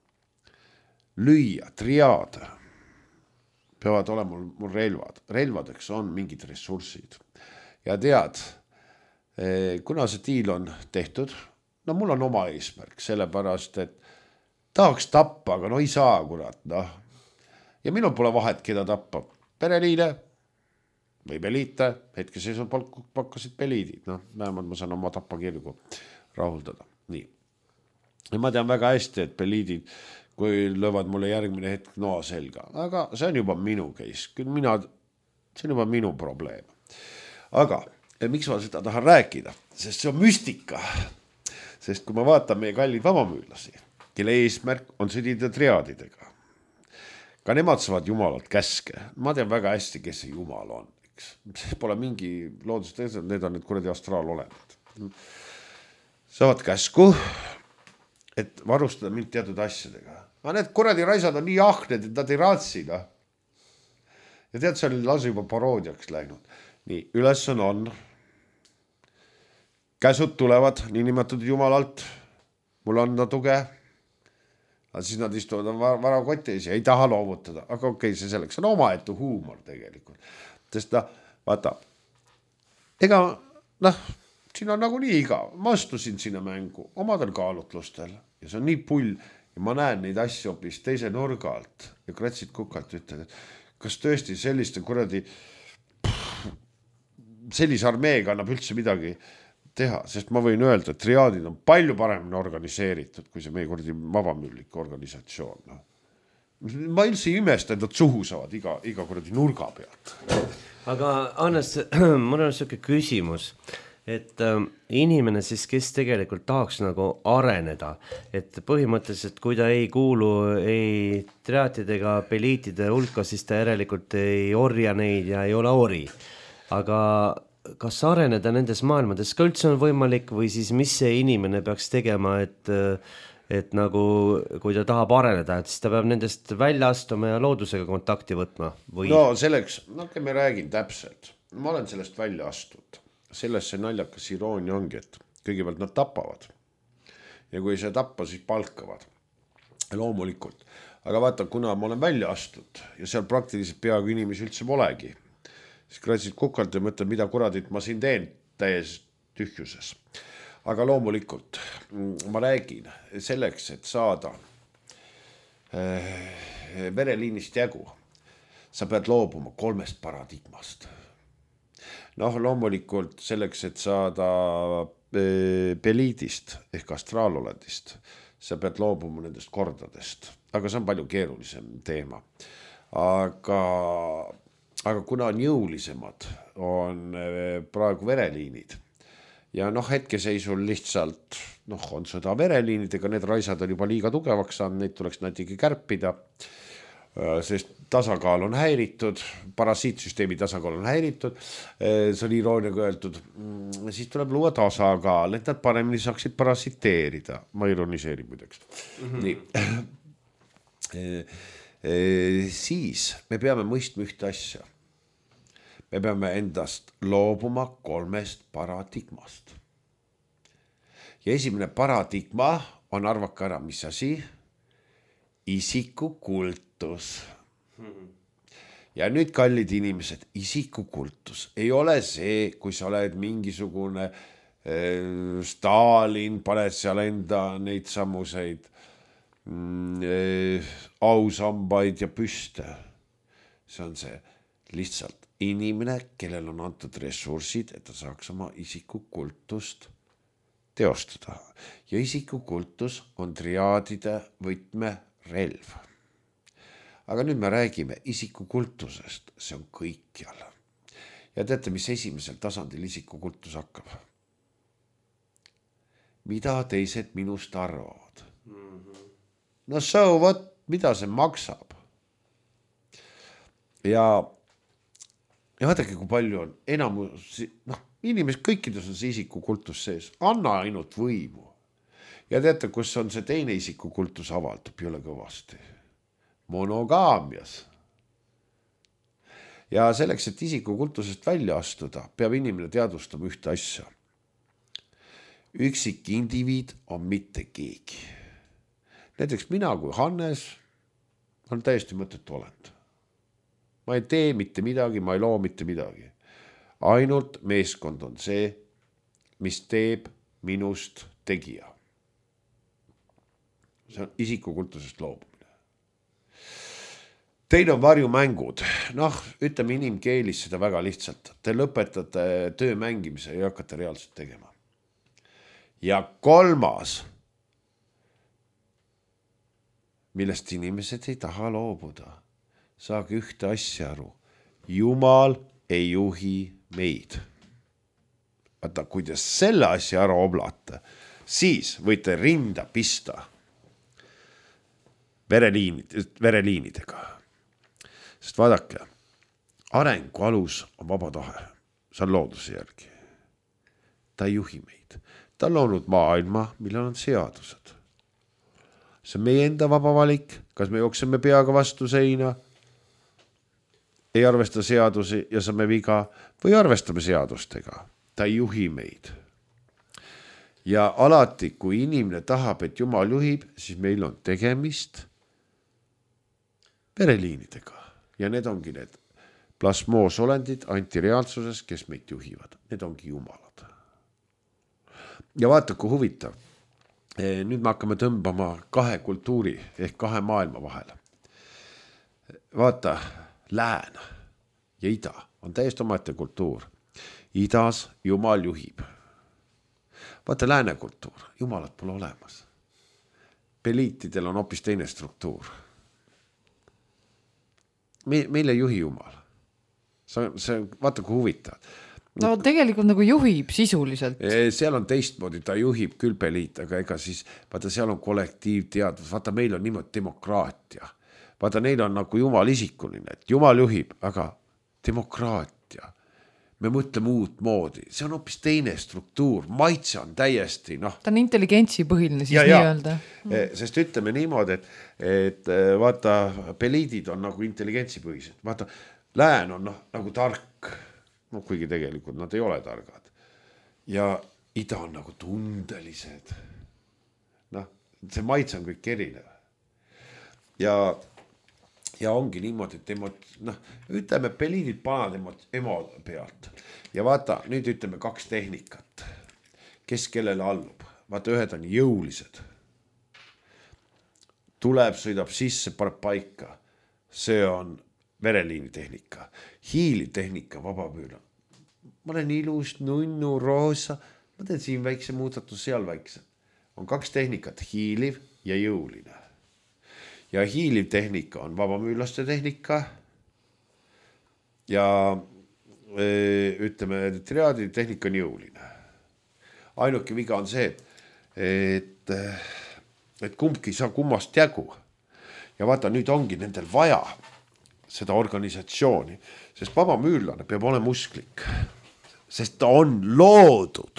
[SPEAKER 2] lüüa triaade, peavad olema mul relvad. Relvadeks on mingid ressursid. Ja tead, kuna see diil on tehtud, mul on oma eesmärk, sellepärast, et tahaks tappa, aga ei saa, kurat, Ja minul pole vahet, keda tappa. Pereliine või peliite, hetke seisud pakkasid peliidid. Vähemalt ma saan oma tappakirgu rahuldada. Nii. Ja ma tean väga hästi, et peliidid, kui löövad mulle järgmine hetk noa selga. Aga see on juba minu case. See on juba minu probleem. Aga miks ma seda tahan rääkida? Sest see on müstika. Sest kui ma vaatan meie kallid vabamüülasi, kelle eesmärk on sõdida triaadidega, ka nemad saavad jumalalt käske. Ma tean väga hästi, kes see jumal on. See pole mingi loodusest, need on need kuradi astraalolendid. Saavad käsku, et varustada mind teatud asjadega. Aga need kuradi raisad on nii ahned, et nad ei raatsi. Ja tead, see oli lause juba paroodiaks läinud. Nii, ülesanne on. Käsud tulevad niinimetatud jumalalt. Mul on tuge. Siis nad istuvad varakotis ja ei taha loovutada. Aga okei, see selleks on omaette huumor tegelikult. Sest vaata, siin on nagu nii igav. Ma astusin sinna mängu omadel kaalutlustel ja see on nii pull ja ma näen neid asju hoopis teise nurga alt ja kratsid kukalt ütlen, et kas tõesti selliste kuradi sellise armeega annab üldse midagi teha, sest ma võin öelda, et triaadid on palju paremini organiseeritud, kui see meie kuradi vabamüüllik organisatsioon. Ma üldse ei imesta, et nad suhu saavad iga kuradi nurga pealt.
[SPEAKER 1] Aga Hannes, mul on selline küsimus, et inimene siis, kes tegelikult tahaks nagu areneda, et põhimõtteliselt, kui ta ei kuulu ei triaatidega peliitide hulka, siis ta järelikult ei orja neid ja ei ole ori. Aga kas areneda nendes maailmades ka üldse on võimalik või siis mis see inimene peaks tegema, et nagu kui ta tahab areneda, et siis ta peab nendest välja astuma ja loodusega kontakti võtma? Või?
[SPEAKER 2] No selleks, me räägin täpselt. Ma olen sellest välja astud. Selles see naljakas iroonia ongi, et kõigepealt nad tapavad. Ja kui see tappa, siis palkavad. Loomulikult. Aga vaata, kuna ma olen välja astud ja seal praktiliselt peaaegu inimesi üldse polegi, siis kratsid kukalt ja mõtled, mida kuradit ma siin teen täies tühjuses. Aga loomulikult ma räägin selleks, et saada vereliinist jagu, sa pead loobuma 3 paradigmast. Loomulikult selleks, et saada peliidist ehk astraalolendist, sa pead loobuma nendest kordadest. Aga see on palju keerulisem teema. Aga kuna on jõulisemad, on praegu vereliinid ja hetkeseisul lihtsalt on sõda vereliinidega, need raisad on juba liiga tugevaks saanud, neid tuleks natuke kärpida, sest tasakaal on häiritud, parasiitsüsteemi tasakaal on häiritud, see on irooniaga öeldud, siis tuleb luua tasakaal, et nad paremini saaksid parasiteerida, ma ironiseerin muideks. Nii. Siis me peame mõistma ühte asja. Me peame endast loobuma 3 paradigmast. Ja esimene paradigma on arvaka ära, mis asi? Isikukultus. ja nüüd kallid inimesed, isikukultus ei ole see, kui sa oled mingisugune Stalin, paned seal enda neid samuseid ausambaid ja püste. See on see lihtsalt inimene, kellel on antud ressursid, et ta saaks oma isikukultust teostada. Ja isikukultus on triaadide võtmerelv. Aga nüüd me räägime isikukultusest, see on kõikjal. Ja teate, mis esimesel tasandil isikukultus hakkab? Mida teised minust arvavad? No so what, mida see maksab? Ja vaadake, kui palju on enamus, inimesed kõikides on see isikukultus sees. Anna ainult võimu. Ja teate, kus on see teine isikukultus avaldub jõle kõvasti? Monogaamias. Ja selleks, et isikukultusest välja astuda, peab inimene teadvustama ühte asja. Üksik indiviid on mitte keegi. Näiteks mina kui Hannes on täiesti mõttetu olend. Ma ei tee mitte midagi, ma ei loo mitte midagi. Ainult meeskond on see, mis teeb minust tegija. See on isikukultusest loobumine. Teil on varjumängud. Ütleme inimkeelis seda väga lihtsalt. Te lõpetate töö mängimise ja hakkate reaalselt tegema. Ja kolmas, millest inimesed ei taha loobuda. Saage ühte asja aru. Jumal ei juhi meid. Vaata, kui te selle asja ära oblate, siis võite rinda pista vereliinidega. Sest vaadake, arengu alus on vaba tahe. See on looduse järgi. Ta ei juhi meid. Ta on loonud maailma, millel on seadused. See on meie enda vaba valik. Kas me jookseme peaga vastu seina, ei arvesta seadusi ja saame viga või arvestame seadustega. Ta ei juhi meid. Ja alati, kui inimene tahab, et Jumal juhib, siis meil on tegemist vereliinidega. Ja need ongi need plasmoosolendid antireaalsuses, kes meid juhivad. Need ongi Jumalad. Ja vaata, kui huvitav. Nüüd me hakkame tõmbama kahe kultuuri ehk kahe maailma vahele. Vaata, lään ja ida on täiesti omaette kultuur. Idas Jumal juhib. Vaata, lääne kultuur. Jumalat pole olemas. Peliitidel on hoopis teine struktuur. Meil ei juhi Jumal. Vaata, kui huvitav.
[SPEAKER 3] No tegelikult nagu juhib sisuliselt.
[SPEAKER 2] Seal on teistmoodi, ta juhib küll peliit, aga ega siis, vaata, seal on kollektiivteadvus. Vaata, meil on niimoodi demokraatia. Vaata, neil on nagu Jumal isikuline, et Jumal juhib, aga demokraatia. Me mõtleme uut moodi. See on hoopis teine struktuur. Maitse on täiesti,
[SPEAKER 3] Ta on intelligentsi põhiline siis nii öelda.
[SPEAKER 2] Sest ütleme niimoodi, et vaata, peliidid on nagu intelligentsi põhised. Vaata, lään on nagu tark. Kuigi tegelikult nad ei ole targad. Ja ida on nagu tundelised. See maitse on kõik erinev. Ja ongi niimoodi, et ütleme, peliidid panad emo pealt. Ja vaata, nüüd ütleme 2 tehnikat. Kes kellele allub. Vaata, ühed on jõulised. Tuleb, sõidab sisse, paneb paika. See on vereliini tehnika. Hiili tehnika, vabapüüla. Ma olen ilus, nunnu, roosa. Ma teen siin väikse muudatus, seal väikse. On 2 tehnikat, hiiliv ja jõuline. Ja hiiliv tehnika on vabamüürlaste tehnika. Ja ütleme, triaadi tehnika on jõuline. Ainuke viga on see, et kumbki saa kummast jagu. Ja vaata, nüüd ongi nendel vaja seda organisatsiooni, sest vabamüürlane peab olema usklik. Sest ta on loodud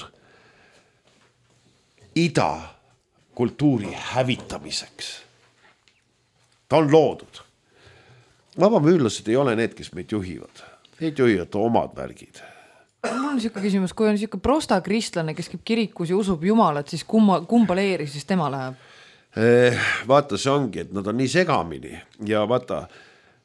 [SPEAKER 2] ida kultuuri hävitamiseks. Ta on loodud. Vabamüürlased ei ole need, kes meid juhivad. Neid juhivad omad värgid.
[SPEAKER 3] Mul on siuke küsimus, kui on siuke prosta kristlane, kes käib kirikus ja usub Jumalat, siis kumba leeri siis tema läheb?
[SPEAKER 2] Vaata, see ongi, et nad on nii segamini ja vaata,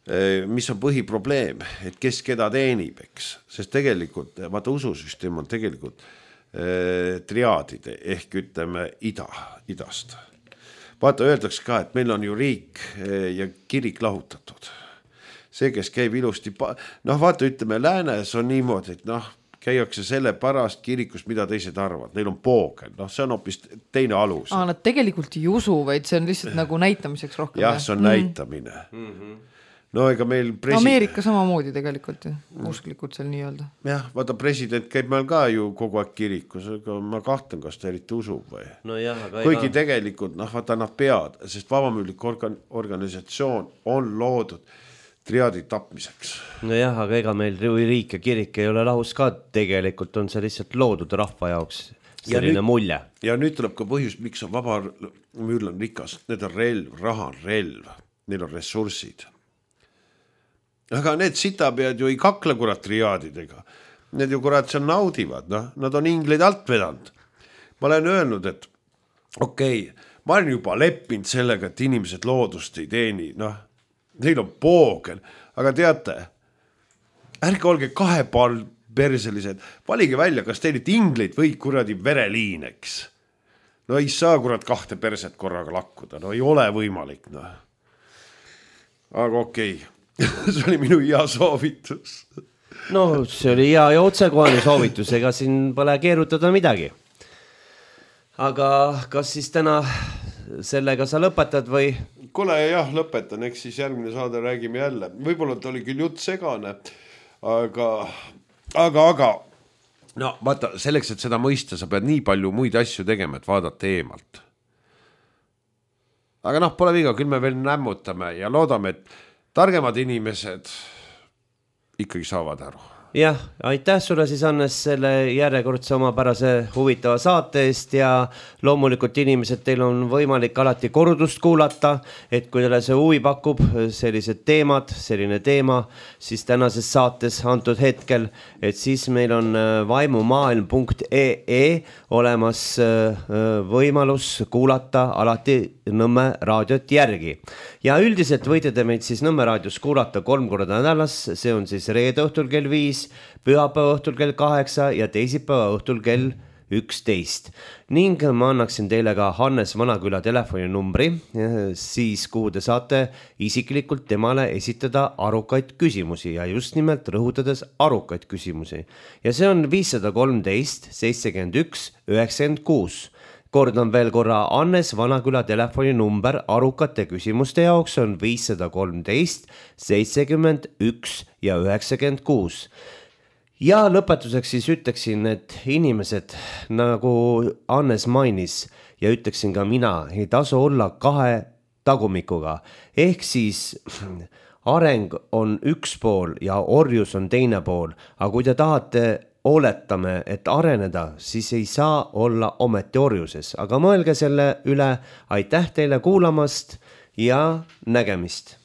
[SPEAKER 2] mis on põhiprobleem, et kes keda teenib, eks, sest tegelikult vaata ususüsteem on tegelikult triaadide ehk ütleme idast. Vaata, öeldaks ka, et meil on ju riik ja kirik lahutatud. See, kes käib ilusti, vaata, ütleme, läänes on niimoodi, et käiakse selle pärast kirikust, mida teised arvad. Neil on poogen, see on hoopis teine alus.
[SPEAKER 3] Nad tegelikult ei usu, vaid see on lihtsalt nagu näitamiseks rohkem.
[SPEAKER 2] Jah, see on näitamine. No ega meil
[SPEAKER 3] Ameerika samamoodi tegelikult, usklikult seal nii öelda.
[SPEAKER 2] Jah, vaata, president käib meil ka ju kogu aeg kirikus, aga ma kahtlen, kas ta eriti usub või.
[SPEAKER 1] No jah, aga
[SPEAKER 2] kuigi tegelikult, vaata nad pead, sest vabamüülik organisatsioon on loodud triaadi tapmiseks.
[SPEAKER 1] No jah, aga ega meil riik ja kirik ei ole lahus ka, tegelikult on see lihtsalt loodud rahva jaoks selline mulje.
[SPEAKER 2] Ja nüüd tuleb ka põhjus, miks on vabamüül on rikas, need on relv, raha on relv, neil on ressursid. Aga need sitapead ju ei kakle kurat triaadidega. Need ju kurat seal naudivad, nad on ingleid alt vedanud. Ma olen öelnud, et okei, ma olen juba leppinud sellega, et inimesed loodust ei teeni, neil on poogen, aga teate, ärge olge kahepalperselised, valige välja, kas teil ingleid või kuradi vereliineks. Ei saa kurat 2 perset korraga lakkuda, ei ole võimalik. Aga okei. See oli minu hea soovitus.
[SPEAKER 1] No see oli hea ja otsekohane soovitus, ega siin pole keerutada midagi. Aga kas siis täna sellega sa lõpetad või?
[SPEAKER 2] Kuule jah, lõpetan, eks siis järgmine saade räägime jälle. Võib-olla ta oli küll jutt segane, aga vaata, selleks, et seda mõista, sa pead nii palju muid asju tegema, et vaadata eemalt. Aga pole viga, küll me veel nämmutame ja loodame, et targemad inimesed ikkagi saavad aru.
[SPEAKER 1] Jah, aitäh sulle siis Hannes selle järjekordse omapärase huvitava saate eest ja loomulikult inimesed, teil on võimalik alati kordust kuulata, et kui teile see huvi pakub, sellised teemad, selline teema, siis tänases saates antud hetkel, et siis meil on vaimumaailm.ee olemas võimalus kuulata alati Nõmme raadiot järgi. Ja üldiselt võite te meid siis Nõmme raadios kuulata 3 korda nädalas, see on siis reede õhtul kell 5, pühapäeva õhtul kell 8 ja teisipäeva õhtul kell 11. Ning ma annaksin teile ka Hannes Vanaküla telefoninumbri, siis kuhu te saate isiklikult temale esitada arukaid küsimusi ja just nimelt rõhutades arukaid küsimusi. Ja see on 513 71 96. Kordan veel korra, Hannes Vanaküla telefoninumber arukate küsimuste jaoks on 513 71 ja 96. Ja lõpetuseks siis ütleksin, et inimesed, nagu Hannes mainis ja ütleksin ka mina, ei tasu olla 2 tagumikuga. Ehk siis areng on üks pool ja orjus on teine pool, aga kui te tahate oletame, et areneda, siis ei saa olla ometi orjuses, aga mõelge selle üle, aitäh teile kuulamast ja nägemist.